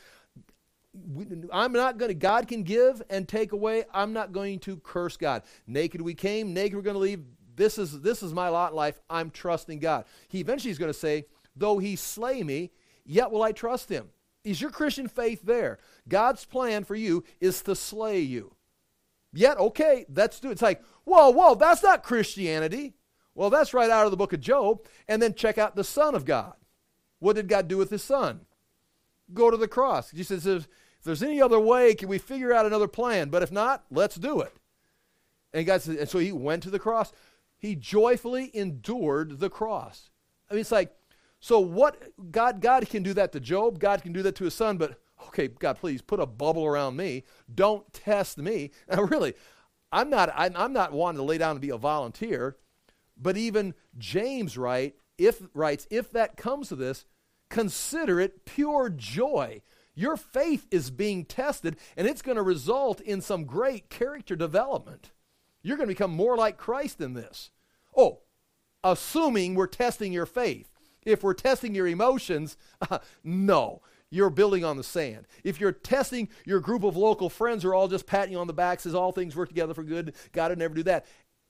God can give and take away. I'm not going to curse God. Naked we came, naked we're going to leave. This is my lot in life. I'm trusting God. He eventually is going to say, though he slay me, yet will I trust him. Is your Christian faith there? God's plan for you is to slay you. Yet, okay, let's do it. It's like, whoa, that's not Christianity. Well, that's right out of the book of Job. And then check out the Son of God. What did God do with his Son? Go to the cross. He says, if there's any other way, can we figure out another plan? But if not, let's do it. And God says, and so he went to the cross. He joyfully endured the cross. I mean, it's like, so what, God can do that to Job, God can do that to his Son, but okay, God, please put a bubble around me. Don't test me. Now really, I'm not wanting to lay down and be a volunteer, but even James writes, if that comes to this, consider it pure joy. Your faith is being tested, and it's going to result in some great character development. You're going to become more like Christ in this. Oh, assuming we're testing your faith. If we're testing your emotions, no, you're building on the sand. If you're testing your group of local friends who are all just patting you on the back, says all things work together for good, God would never do that.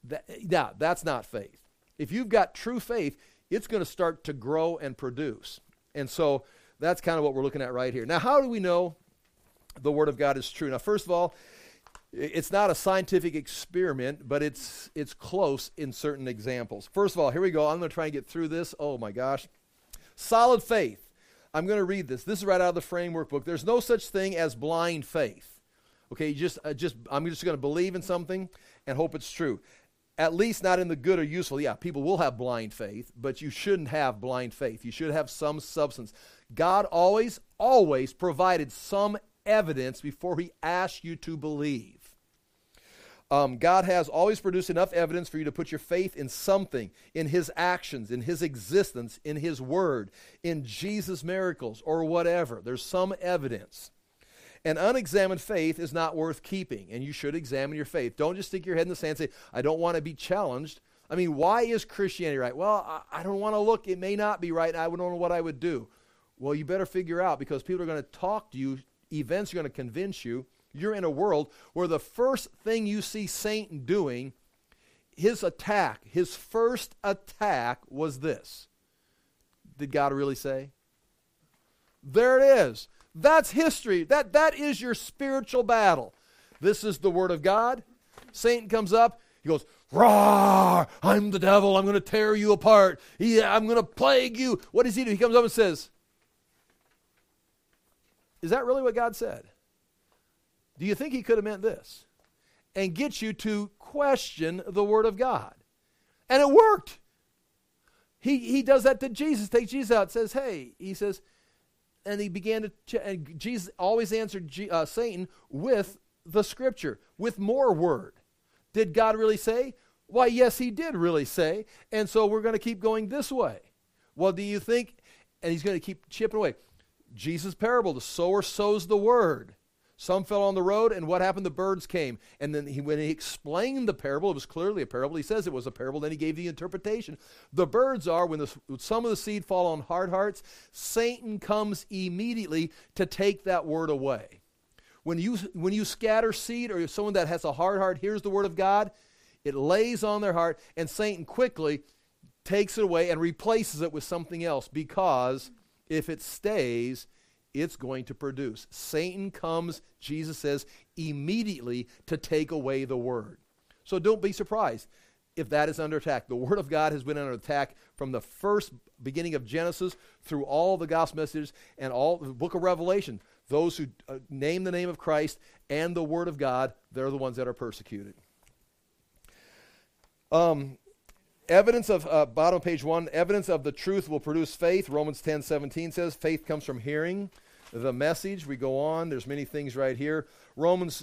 That's not faith. If you've got true faith, it's going to start to grow and produce. And so that's kind of what we're looking at right here. Now, how do we know the Word of God is true? Now, first of all, it's not a scientific experiment, but it's close in certain examples. First of all, here we go. I'm going to try and get through this. Oh, my gosh. Solid faith. I'm going to read this. This is right out of the framework book. There's no such thing as blind faith. Okay, I'm just going to believe in something and hope it's true. At least not in the good or useful. Yeah, people will have blind faith, but you shouldn't have blind faith. You should have some substance. God always provided some evidence before he asks you to believe. God has always produced enough evidence for you to put your faith in something, in his actions, in his existence, in his word, in Jesus' miracles, or whatever. There's some evidence. An unexamined faith is not worth keeping, and you should examine your faith. Don't just stick your head in the sand and say, I don't want to be challenged. I mean, why is Christianity right? Well, I don't want to look. It may not be right, and I don't know what I would do. Well, you better figure out, because people are going to talk to you events are going to convince you. You're in a world where the first thing you see Satan doing, his first attack was this. Did God really say? There it is. That's history. That is your spiritual battle. This is the Word of God. Satan comes up. He goes, "Roar! I'm the devil. I'm going to tear you apart. I'm going to plague you." What does he do? He comes up and says, "Is that really what God said? Do you think he could have meant this?" And get you to question the Word of God. And it worked. He does that to Jesus. Take Jesus out. Says, "Hey," he says, and he began to, and Jesus always answered Satan with the Scripture, with more Word. Did God really say? Why, yes, he did really say. And so we're going to keep going this way. Well, do you think, and he's going to keep chipping away. Jesus' parable, the sower sows the word. Some fell on the road, and what happened? The birds came. And then when he explained the parable, it was clearly a parable. He says it was a parable, then he gave the interpretation. The birds are, when some of the seed fall on hard hearts, Satan comes immediately to take that word away. When you scatter seed, or someone that has a hard heart hears the word of God, it lays on their heart, and Satan quickly takes it away and replaces it with something else, because if it stays, it's going to produce. Satan comes, Jesus says, immediately to take away the word. So don't be surprised if that is under attack. The word of God has been under attack from the first beginning of Genesis through all the gospel messages and all the book of Revelation. Those who name the name of Christ and the word of God, they're the ones that are persecuted. Evidence of, bottom of page 1, evidence of the truth will produce faith. Romans 10:17 says faith comes from hearing the message. We go on. There's many things right here. Romans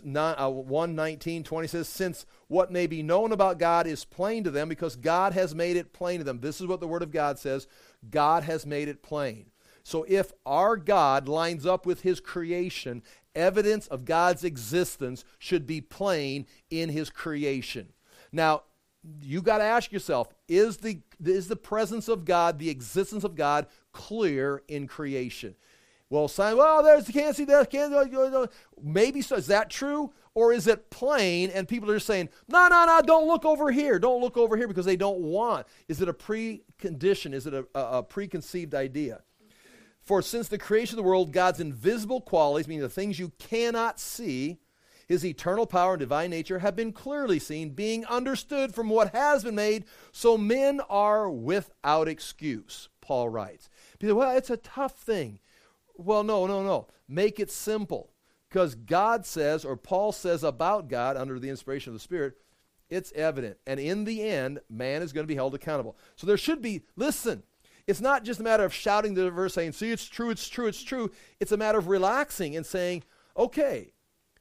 1:19-20 says, since what may be known about God is plain to them because God has made it plain to them. This is what the word of God says. God has made it plain. So if our God lines up with his creation, evidence of God's existence should be plain in his creation. Now, you got to ask yourself, is the presence of God, the existence of God, clear in creation? Well, there's can't see that. Maybe so. Is that true? Or is it plain and people are saying, no, don't look over here. Don't look over here because they don't want. Is it a precondition? Is it a preconceived idea? For since the creation of the world, God's invisible qualities, meaning the things you cannot see, his eternal power and divine nature have been clearly seen, being understood from what has been made, so men are without excuse, Paul writes. People say, well, it's a tough thing. Well, no. Make it simple. Because God says, or Paul says about God, under the inspiration of the Spirit, it's evident. And in the end, man is going to be held accountable. So there should be, listen, it's not just a matter of shouting the verse saying, see, it's true, it's true, it's true. It's a matter of relaxing and saying, okay,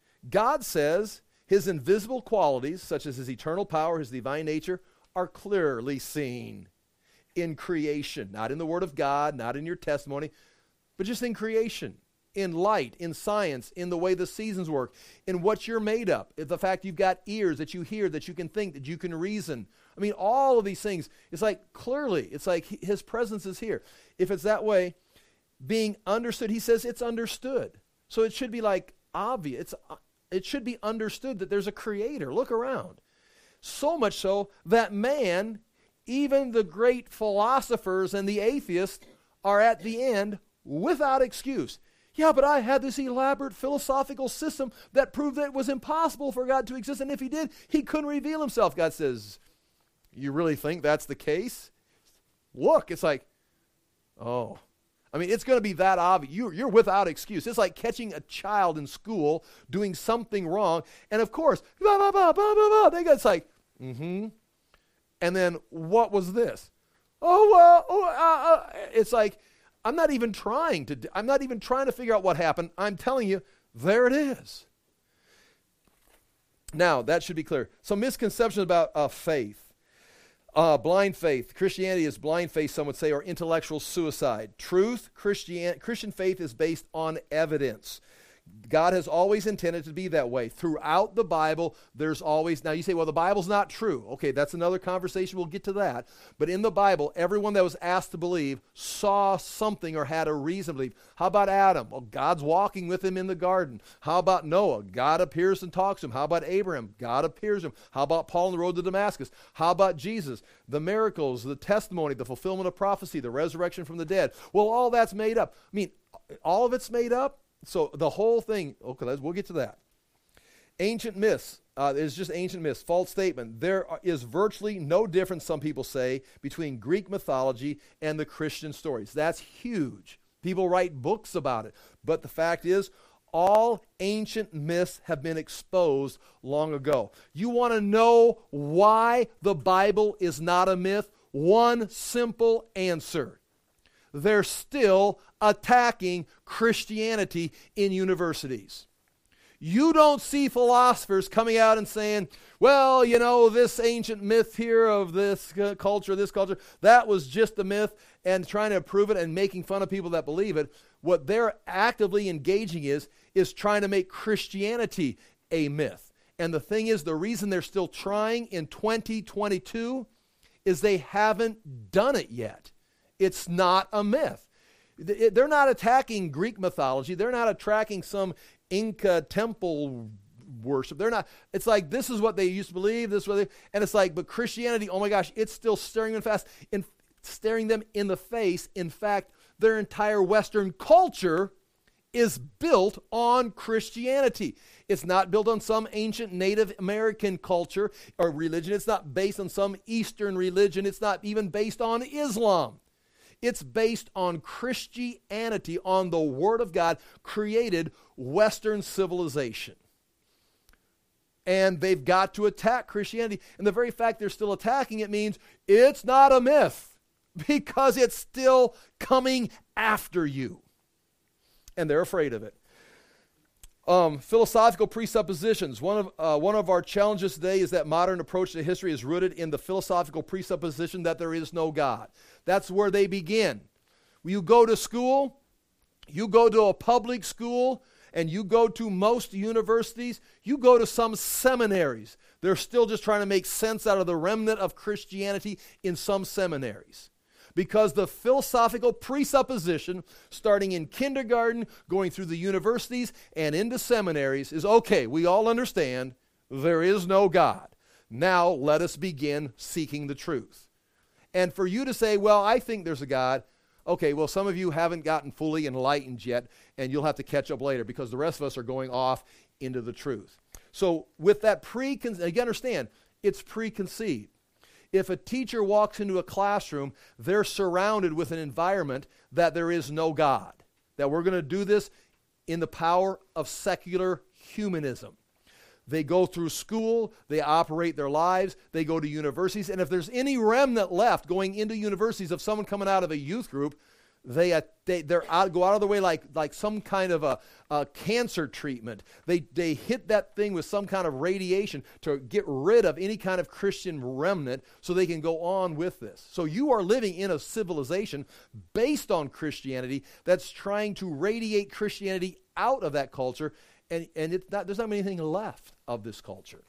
God says his invisible qualities, such as his eternal power, his divine nature, are clearly seen in creation. Not in the Word of God, not in your testimony, but just in creation, in light, in science, in the way the seasons work, in what you're made of, the fact you've got ears, that you hear, that you can think, that you can reason. I mean, all of these things, it's like clearly, it's like his presence is here. If it's that way, being understood, he says it's understood. So it should be like obvious. It should be understood that there's a creator. Look around. So much so that man, even the great philosophers and the atheists, are at the end without excuse. Yeah, but I had this elaborate philosophical system that proved that it was impossible for God to exist, and if he did, he couldn't reveal himself. God says, you really think that's the case? Look, it's like, oh. I mean, it's going to be that obvious. You're without excuse. It's like catching a child in school doing something wrong, and of course, blah, blah, blah, blah, blah, blah. It's like, and then what was this? It's like, I'm not even trying to figure out what happened. I'm telling you, there it is. Now, that should be clear. Some misconceptions about faith. Blind faith. Christianity is blind faith, some would say, or intellectual suicide. Truth, Christian faith is based on evidence. God has always intended to be that way. Throughout the Bible, there's always, now you say, well, the Bible's not true. Okay, that's another conversation. We'll get to that. But in the Bible, everyone that was asked to believe saw something or had a reason to believe. How about Adam? Well, God's walking with him in the garden. How about Noah? God appears and talks to him. How about Abraham? God appears to him. How about Paul on the road to Damascus? How about Jesus? The miracles, the testimony, the fulfillment of prophecy, the resurrection from the dead. Well, all that's made up. I mean, all of it's made up. So the whole thing, okay, we'll get to that. Ancient myths, is just ancient myths, false statement. There is virtually no difference, some people say, between Greek mythology and the Christian stories. That's huge. People write books about it. But the fact is, all ancient myths have been exposed long ago. You want to know why the Bible is not a myth? One simple answer. They're still attacking Christianity in universities. You don't see philosophers coming out and saying, well, you know, this ancient myth here of this culture, that was just a myth, and trying to prove it and making fun of people that believe it. What they're actively engaging is trying to make Christianity a myth. And the thing is, the reason they're still trying in 2022 is they haven't done it yet. It's not a myth. They're not attacking Greek mythology. They're not attacking some Inca temple worship. They're not. It's like, this is what they used to believe. This is what they, and it's like, but Christianity, oh my gosh, it's still staring them in the face. In fact, their entire Western culture is built on Christianity. It's not built on some ancient Native American culture or religion. It's not based on some Eastern religion. It's not even based on Islam. It's based on Christianity, on the Word of God, created Western civilization. And they've got to attack Christianity. And the very fact they're still attacking it means it's not a myth, because it's still coming after you. And they're afraid of it. Philosophical presuppositions. One of our challenges today is that modern approach to history is rooted in the philosophical presupposition that there is no God. That's where they begin. You go to school, you go to a public school, and you go to most universities, you go to some seminaries. They're still just trying to make sense out of the remnant of Christianity in some seminaries. Because the philosophical presupposition, starting in kindergarten, going through the universities and into seminaries, is okay, we all understand there is no God. Now let us begin seeking the truth. And for you to say, well, I think there's a God, okay, well, some of you haven't gotten fully enlightened yet, and you'll have to catch up later, because the rest of us are going off into the truth. So with that you understand, it's preconceived. If a teacher walks into a classroom, they're surrounded with an environment that there is no God, that we're going to do this in the power of secular humanism. They go through school, they operate their lives, they go to universities, and if there's any remnant left going into universities of someone coming out of a youth group, they go out of the way like some kind of a cancer treatment. They hit that thing with some kind of radiation to get rid of any kind of Christian remnant so they can go on with this. So you are living in a civilization based on Christianity that's trying to radiate Christianity out of that culture, and there's not anything left of this culture.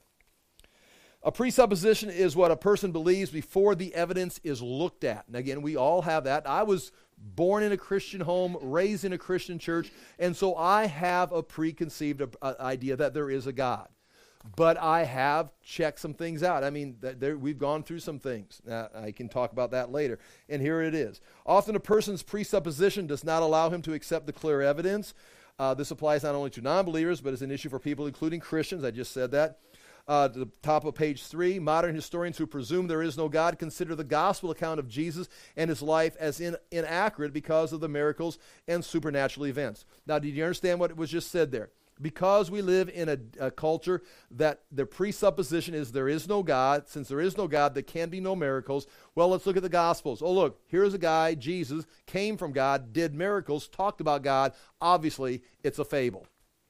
A presupposition is what a person believes before the evidence is looked at. And again, we all have that. I was born in a Christian home, raised in a Christian church, and so I have a preconceived idea that there is a God. But I have checked some things out. I mean, we've gone through some things. I can talk about that later. And here it is. Often a person's presupposition does not allow him to accept the clear evidence. This applies not only to non-believers, but is an issue for people including Christians. I just said that. To the top of page 3, modern historians who presume there is no God consider the gospel account of Jesus and his life as inaccurate because of the miracles and supernatural events. Now, did you understand what was just said there? Because we live in a culture that the presupposition is there is no God. Since there is no God, there can be no miracles. Well, let's look at the Gospels. Oh, look, here's a guy, Jesus, came from God, did miracles, talked about God. Obviously, it's a fable.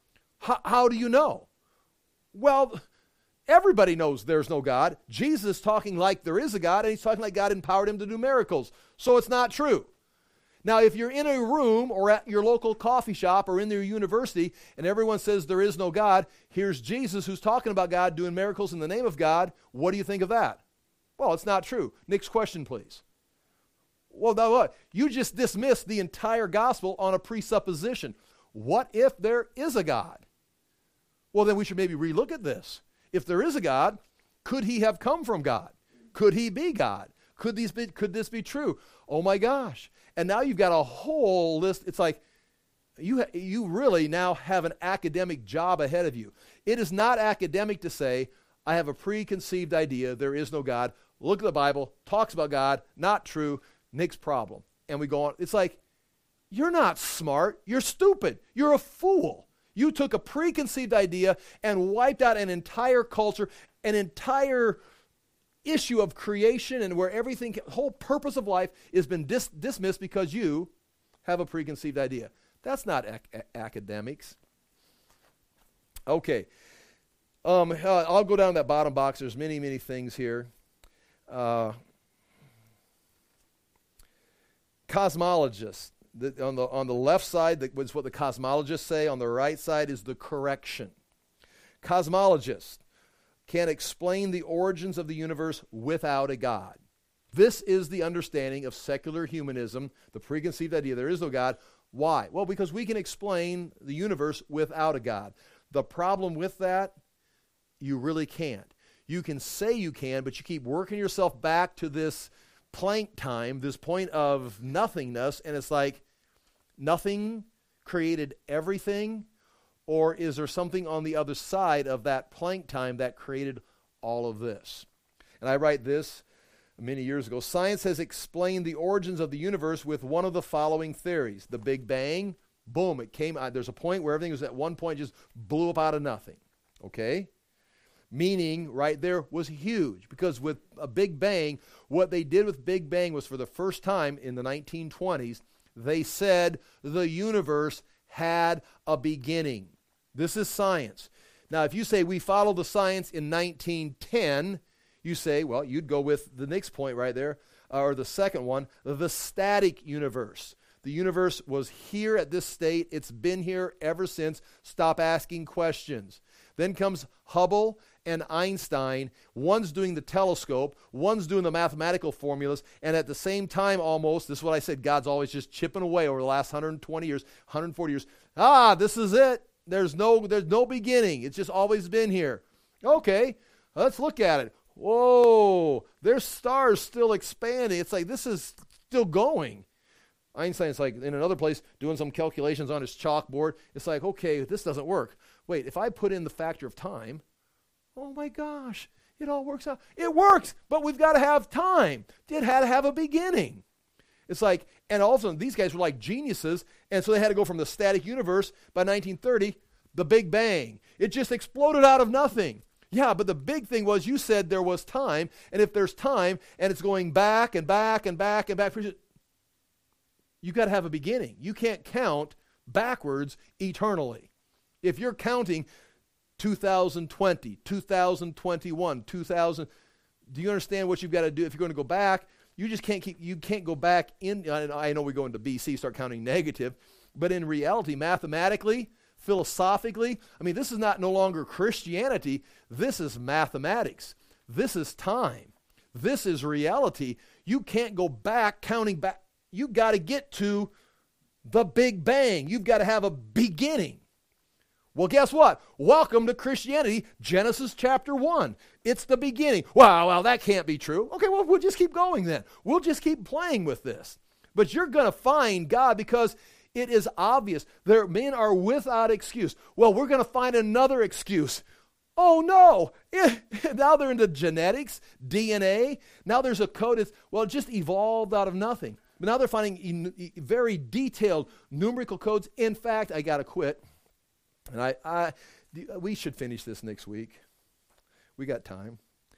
How do you know? Well, everybody knows there's no God. Jesus is talking like there is a God, and he's talking like God empowered him to do miracles. So it's not true. Now, if you're in a room or at your local coffee shop or in your university and everyone says there is no God, here's Jesus who's talking about God doing miracles in the name of God, what do you think of that? Well, it's not true. Next question, please. Well, now what? You just dismissed the entire gospel on a presupposition. What if there is a God? Well, then we should maybe relook at this. If there is a God, could he have come from God? Could he be God? Could this be true? Oh my gosh. And now you've got a whole list. It's like you really now have an academic job ahead of you. It is not academic to say, I have a preconceived idea, there is no God. Look at the Bible, talks about God, not true, next problem. And we go on. It's like, you're not smart, you're stupid, you're a fool. You took a preconceived idea and wiped out an entire culture, an entire issue of creation, and where everything, whole purpose of life has been dismissed because you have a preconceived idea. That's not academics. Okay. I'll go down that bottom box. There's many, many things here. Cosmologists. On the left side, that's what the cosmologists say. On the right side is the correction. Cosmologists can explain the origins of the universe without a God. This is the understanding of secular humanism, the preconceived idea there is no God. Why? Well, because we can explain the universe without a God. The problem with that, you really can't. You can say you can, but you keep working yourself back to this Planck time, this point of nothingness, and it's like nothing created everything, or is there something on the other side of that Planck time that created all of this? And I write this many years ago. Science has explained the origins of the universe with one of the following theories. The Big Bang, boom, it came out. There's a point where everything was at one point just blew up out of nothing. Okay? Meaning, right there was huge. Because with a Big Bang, what they did with Big Bang was for the first time in the 1920s, they said the universe had a beginning. This is science. Now, if you say we follow the science in 1910, you say, well, you'd go with the next point right there, or the second one, the static universe. The universe was here at this state. It's been here ever since. Stop asking questions. Then comes Hubble and Einstein. One's doing the telescope, one's doing the mathematical formulas, and at the same time almost, this is what I said, God's always just chipping away over the last 120 years, 140 years. This is it. There's no beginning. It's just always been here. Okay, let's look at it. Whoa, there's stars still expanding. It's like this is still going. Einstein's like in another place doing some calculations on his chalkboard. It's like, okay, this doesn't work. Wait, if I put in the factor of time, oh my gosh, it all works out. It works, but we've got to have time. It had to have a beginning. It's like, and also these guys were like geniuses, and so they had to go from the static universe by 1930, the Big Bang. It just exploded out of nothing. Yeah, but the big thing was you said there was time, and if there's time, and it's going back and back and back and back, you've got to have a beginning. You can't count backwards eternally. If you're counting 2020, 2021, 2000, do you understand what you've got to do? If you're going to go back, you just can't go back in. I know we go into BC, start counting negative, but in reality, mathematically, philosophically, I mean, this is no longer Christianity. This is mathematics. This is time. This is reality. You can't go back counting back. You've got to get to the Big Bang. You've got to have a beginning. Well, guess what? Welcome to Christianity, Genesis chapter 1. It's the beginning. Well, that can't be true. Okay, well, we'll just keep going then. We'll just keep playing with this. But you're going to find God because it is obvious. Men are without excuse. Well, we're going to find another excuse. Oh, no. Now they're into genetics, DNA. Now there's a code. It just evolved out of nothing. But now they're finding very detailed numerical codes. In fact, I got to quit. And we should finish this next week. We got time.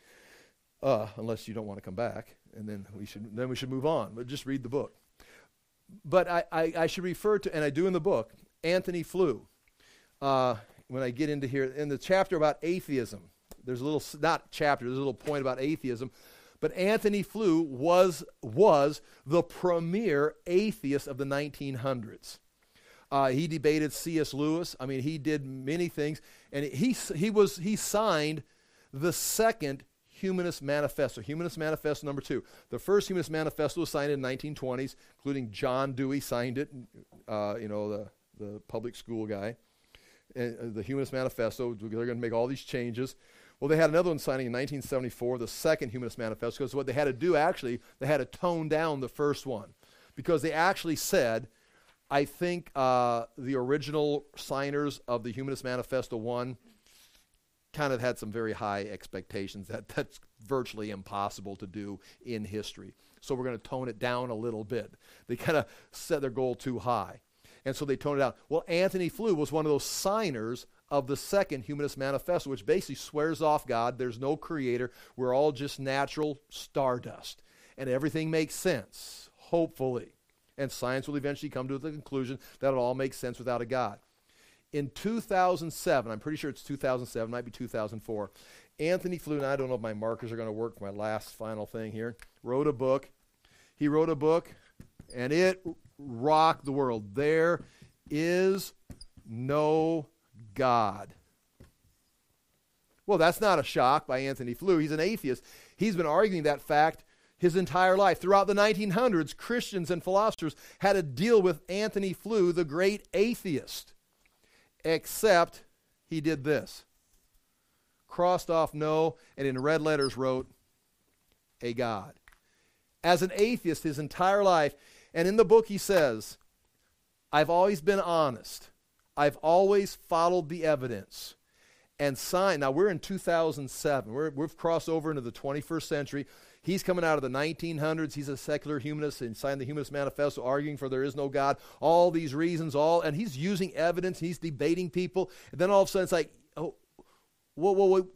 Unless you don't want to come back. And then we should move on. But just read the book. But I should refer to, and I do in the book, Anthony Flew. When I get into here, in the chapter about atheism, there's a little, not chapter, there's a little point about atheism. But Anthony Flew was the premier atheist of the 1900s. He debated C.S. Lewis. I mean, he did many things, and he signed the second Humanist Manifesto, Humanist Manifesto number 2. The first Humanist Manifesto was signed in the 1920s, including John Dewey signed it, the public school guy. And the Humanist Manifesto, they're going to make all these changes. Well, they had another one signing in 1974, the second Humanist Manifesto, because what they had to do, actually, they had to tone down the first one. Because they actually said, I think the original signers of the Humanist Manifesto 1 kind of had some very high expectations. That's virtually impossible to do in history. So we're going to tone it down a little bit. They kind of set their goal too high. And so they toned it down. Well, Anthony Flew was one of those signers of the second Humanist Manifesto, which basically swears off God. There's no creator. We're all just natural stardust. And everything makes sense, hopefully. And science will eventually come to the conclusion that it all makes sense without a God. In 2007, I'm pretty sure it's 2007, might be 2004, Anthony Flew, and I don't know if my markers are going to work for my last final thing here, wrote a book. He wrote a book, and it rocked the world. There is no God. Well, that's not a shock by Anthony Flew. He's an atheist. He's been arguing that fact his entire life. Throughout the 1900s, Christians and philosophers had to deal with Anthony Flew, the great atheist. Except he did this. Crossed off no, and in red letters wrote, a God. As an atheist his entire life, and in the book he says, I've always been honest. I've always followed the evidence. And signed, now we're in 2007. We've crossed over into the 21st century. He's coming out of the 1900s. He's a secular humanist and signed the Humanist Manifesto arguing for there is no God. All these reasons, and he's using evidence. He's debating people. And then all of a sudden it's like, oh, whoa.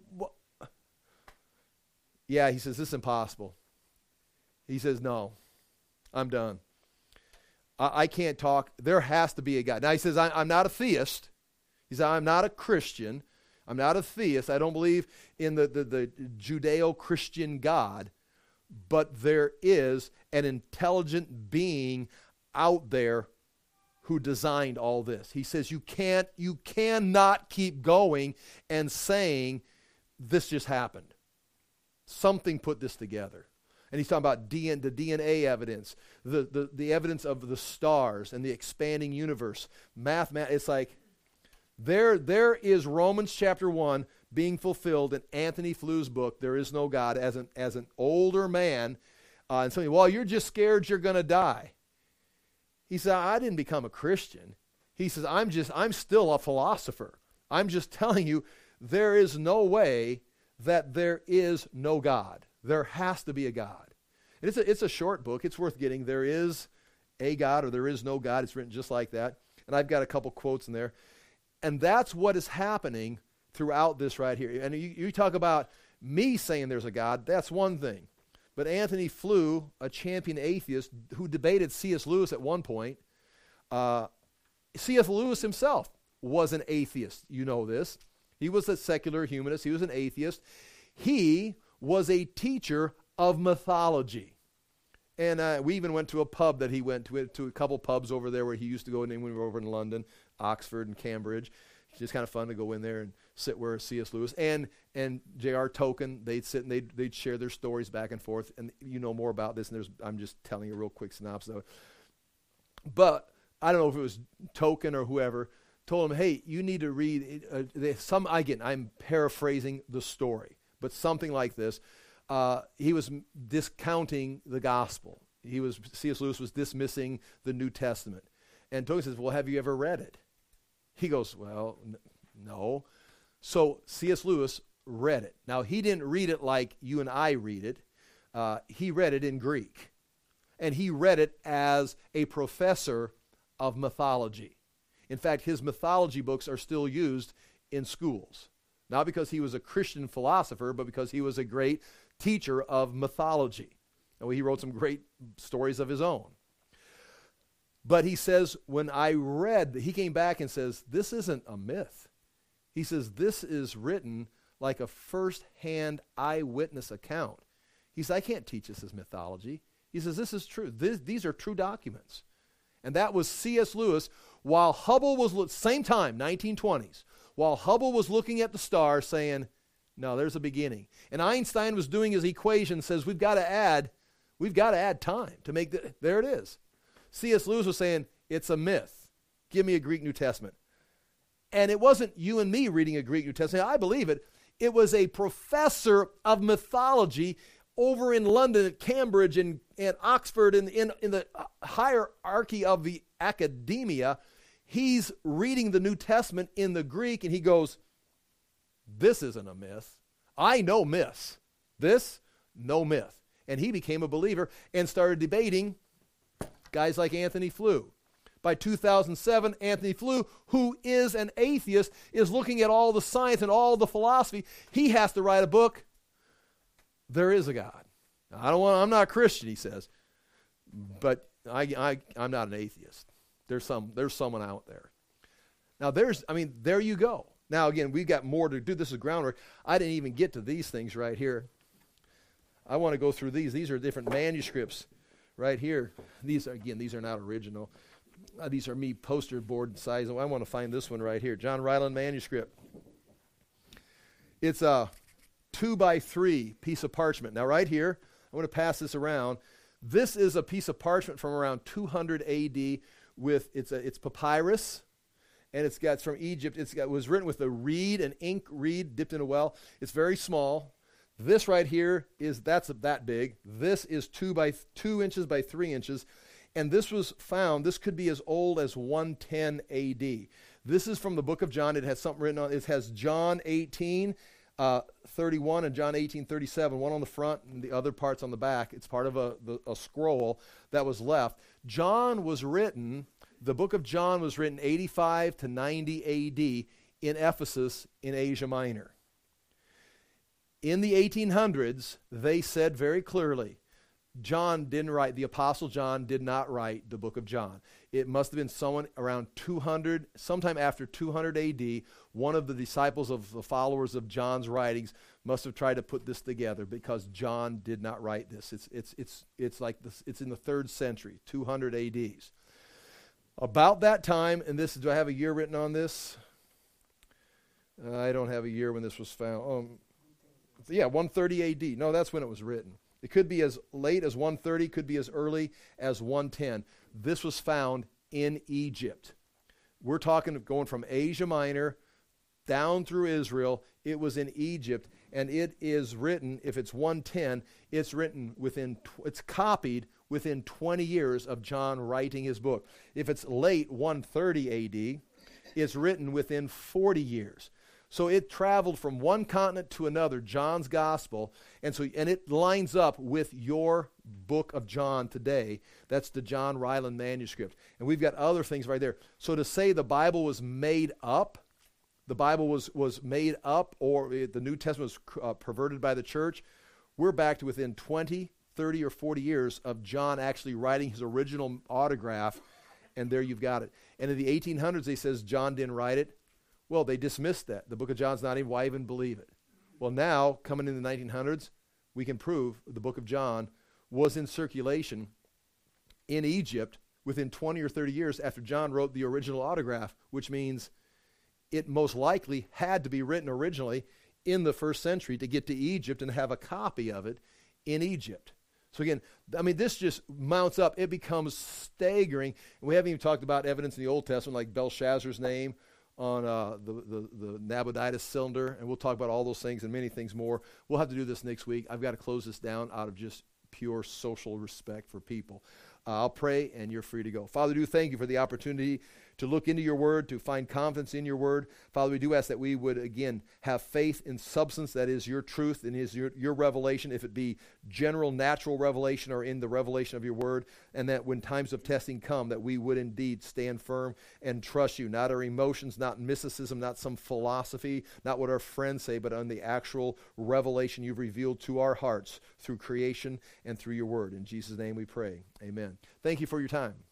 Yeah, he says, this is impossible. He says, no, I'm done. I can't talk. There has to be a God. Now he says, I'm not a theist. He says, I'm not a Christian. I'm not a theist. I don't believe in the Judeo-Christian God. But there is an intelligent being out there who designed all this. He says you cannot keep going and saying this just happened. Something put this together. And he's talking about the DNA evidence, the evidence of the stars and the expanding universe. It's like there is Romans chapter 1 being fulfilled in Anthony Flew's book, There Is No God, as an older man. And somebody, well, you're just scared you're going to die. He said, I didn't become a Christian. He says, I'm still a philosopher. I'm just telling you, there is no way that there is no God. There has to be a God. And it's a short book. It's worth getting. There is a God or there is no God. It's written just like that. And I've got a couple quotes in there. And that's what is happening throughout this right here. And you talk about me saying there's a God, that's one thing. But Anthony Flew, a champion atheist who debated C.S. Lewis at one point, C.S. Lewis himself was an atheist. You know this. He was a secular humanist. He was an atheist. He was a teacher of mythology. And we even went to a pub that he went to a couple pubs over there where he used to go when we were over in London, Oxford and Cambridge. It's just kind of fun to go in there and sit where C.S. Lewis and J.R. Tolkien, they'd sit and they'd share their stories back and forth. And you know more about this, and I'm just telling you a real quick synopsis of it. But I don't know if it was Tolkien or whoever, told him, hey, you need to read I'm paraphrasing the story, but something like this. He was discounting the gospel. C.S. Lewis was dismissing the New Testament. And Tolkien says, well, have you ever read it? He goes, well, no. So C.S. Lewis read it. Now, he didn't read it like you and I read it. He read it in Greek. And he read it as a professor of mythology. In fact, his mythology books are still used in schools. Not because he was a Christian philosopher, but because he was a great teacher of mythology. And he wrote some great stories of his own. But he says, when I read, he came back and says, this isn't a myth. He says, this is written like a first-hand eyewitness account. He said, I can't teach this as mythology. He says, this is true. These are true documents. And that was C.S. Lewis, while Hubble was, same time, 1920s, while Hubble was looking at the stars saying, no, there's a beginning. And Einstein was doing his equation, says we've got to add time to make there it is. C.S. Lewis was saying, it's a myth. Give me a Greek New Testament. And it wasn't you and me reading a Greek New Testament. I believe it. It was a professor of mythology over in London at Cambridge and Oxford in the hierarchy of the academia. He's reading the New Testament in the Greek, and he goes, this isn't a myth. I know myths. This, no myth. And he became a believer and started debating guys like Anthony Flew. By 2007, Anthony Flew, who is an atheist, is looking at all the science and all the philosophy. He has to write a book. There is a God. I'm not a Christian, he says, but I'm not an atheist. There's someone out there. Now there you go. Now again, we've got more to do. This is groundwork. I didn't even get to these things right here. I want to go through these. These are different manuscripts right here. These are not original. These are me poster board size. I want to find this one right here. John Ryland manuscript. It's a 2x3 piece of parchment. Now right here, I want to pass this around. This is a piece of parchment from around 200 AD with it's papyrus, and it's from Egypt. It was written with a reed, an ink reed dipped in a well. It's very small. This right here that's that big. This is 2 inches by 3 inches. And this was found, this could be as old as 110 AD. This is from the book of John. It has something written on it. It has John 18, 31 and John 18, 37, one on the front and the other parts on the back. It's part of a scroll that was left. The book of John was written 85 to 90 AD in Ephesus in Asia Minor. In the 1800s, they said very clearly, the Apostle John did not write the book of John. It must have been someone around 200, sometime after 200 AD, one of the disciples of the followers of John's writings must have tried to put this together because John did not write this. It's like this. It's in the 3rd century, 200 ADs. About that time, and do I have a year written on this? I don't have a year when this was found. 130 AD. No, that's when it was written. It could be as late as 130, could be as early as 110. This was found in Egypt. We're talking of going from Asia Minor down through Israel. It was in Egypt, and it is written, if it's 110, it's copied within 20 years of John writing his book. If it's late 130 AD, it's written within 40 years. So it traveled from one continent to another, John's gospel, and it lines up with your book of John today. That's the John Ryland manuscript. And we've got other things right there. So to say the Bible was made up, was made up, or the New Testament was perverted by the church, we're back to within 20, 30, or 40 years of John actually writing his original autograph, and there you've got it. And in the 1800s, they says John didn't write it. Well, they dismissed that. The book of John's not even, why even believe it? Well, now, coming in the 1900s, we can prove the book of John was in circulation in Egypt within 20 or 30 years after John wrote the original autograph, which means it most likely had to be written originally in the 1st century to get to Egypt and have a copy of it in Egypt. So again, this just mounts up. It becomes staggering. And we haven't even talked about evidence in the Old Testament like Belshazzar's name on the Nabonidus cylinder, and we'll talk about all those things and many things more. We'll have to do this next week. I've got to close this down out of just pure social respect for people. I'll pray, and you're free to go. Father, do thank you for the opportunity to look into your word, to find confidence in your word. Father, we do ask that we would, again, have faith in substance that is your truth and is your revelation, if it be general natural revelation or in the revelation of your word, and that when times of testing come, that we would indeed stand firm and trust you, not our emotions, not mysticism, not some philosophy, not what our friends say, but on the actual revelation you've revealed to our hearts through creation and through your word. In Jesus' name we pray. Amen. Thank you for your time.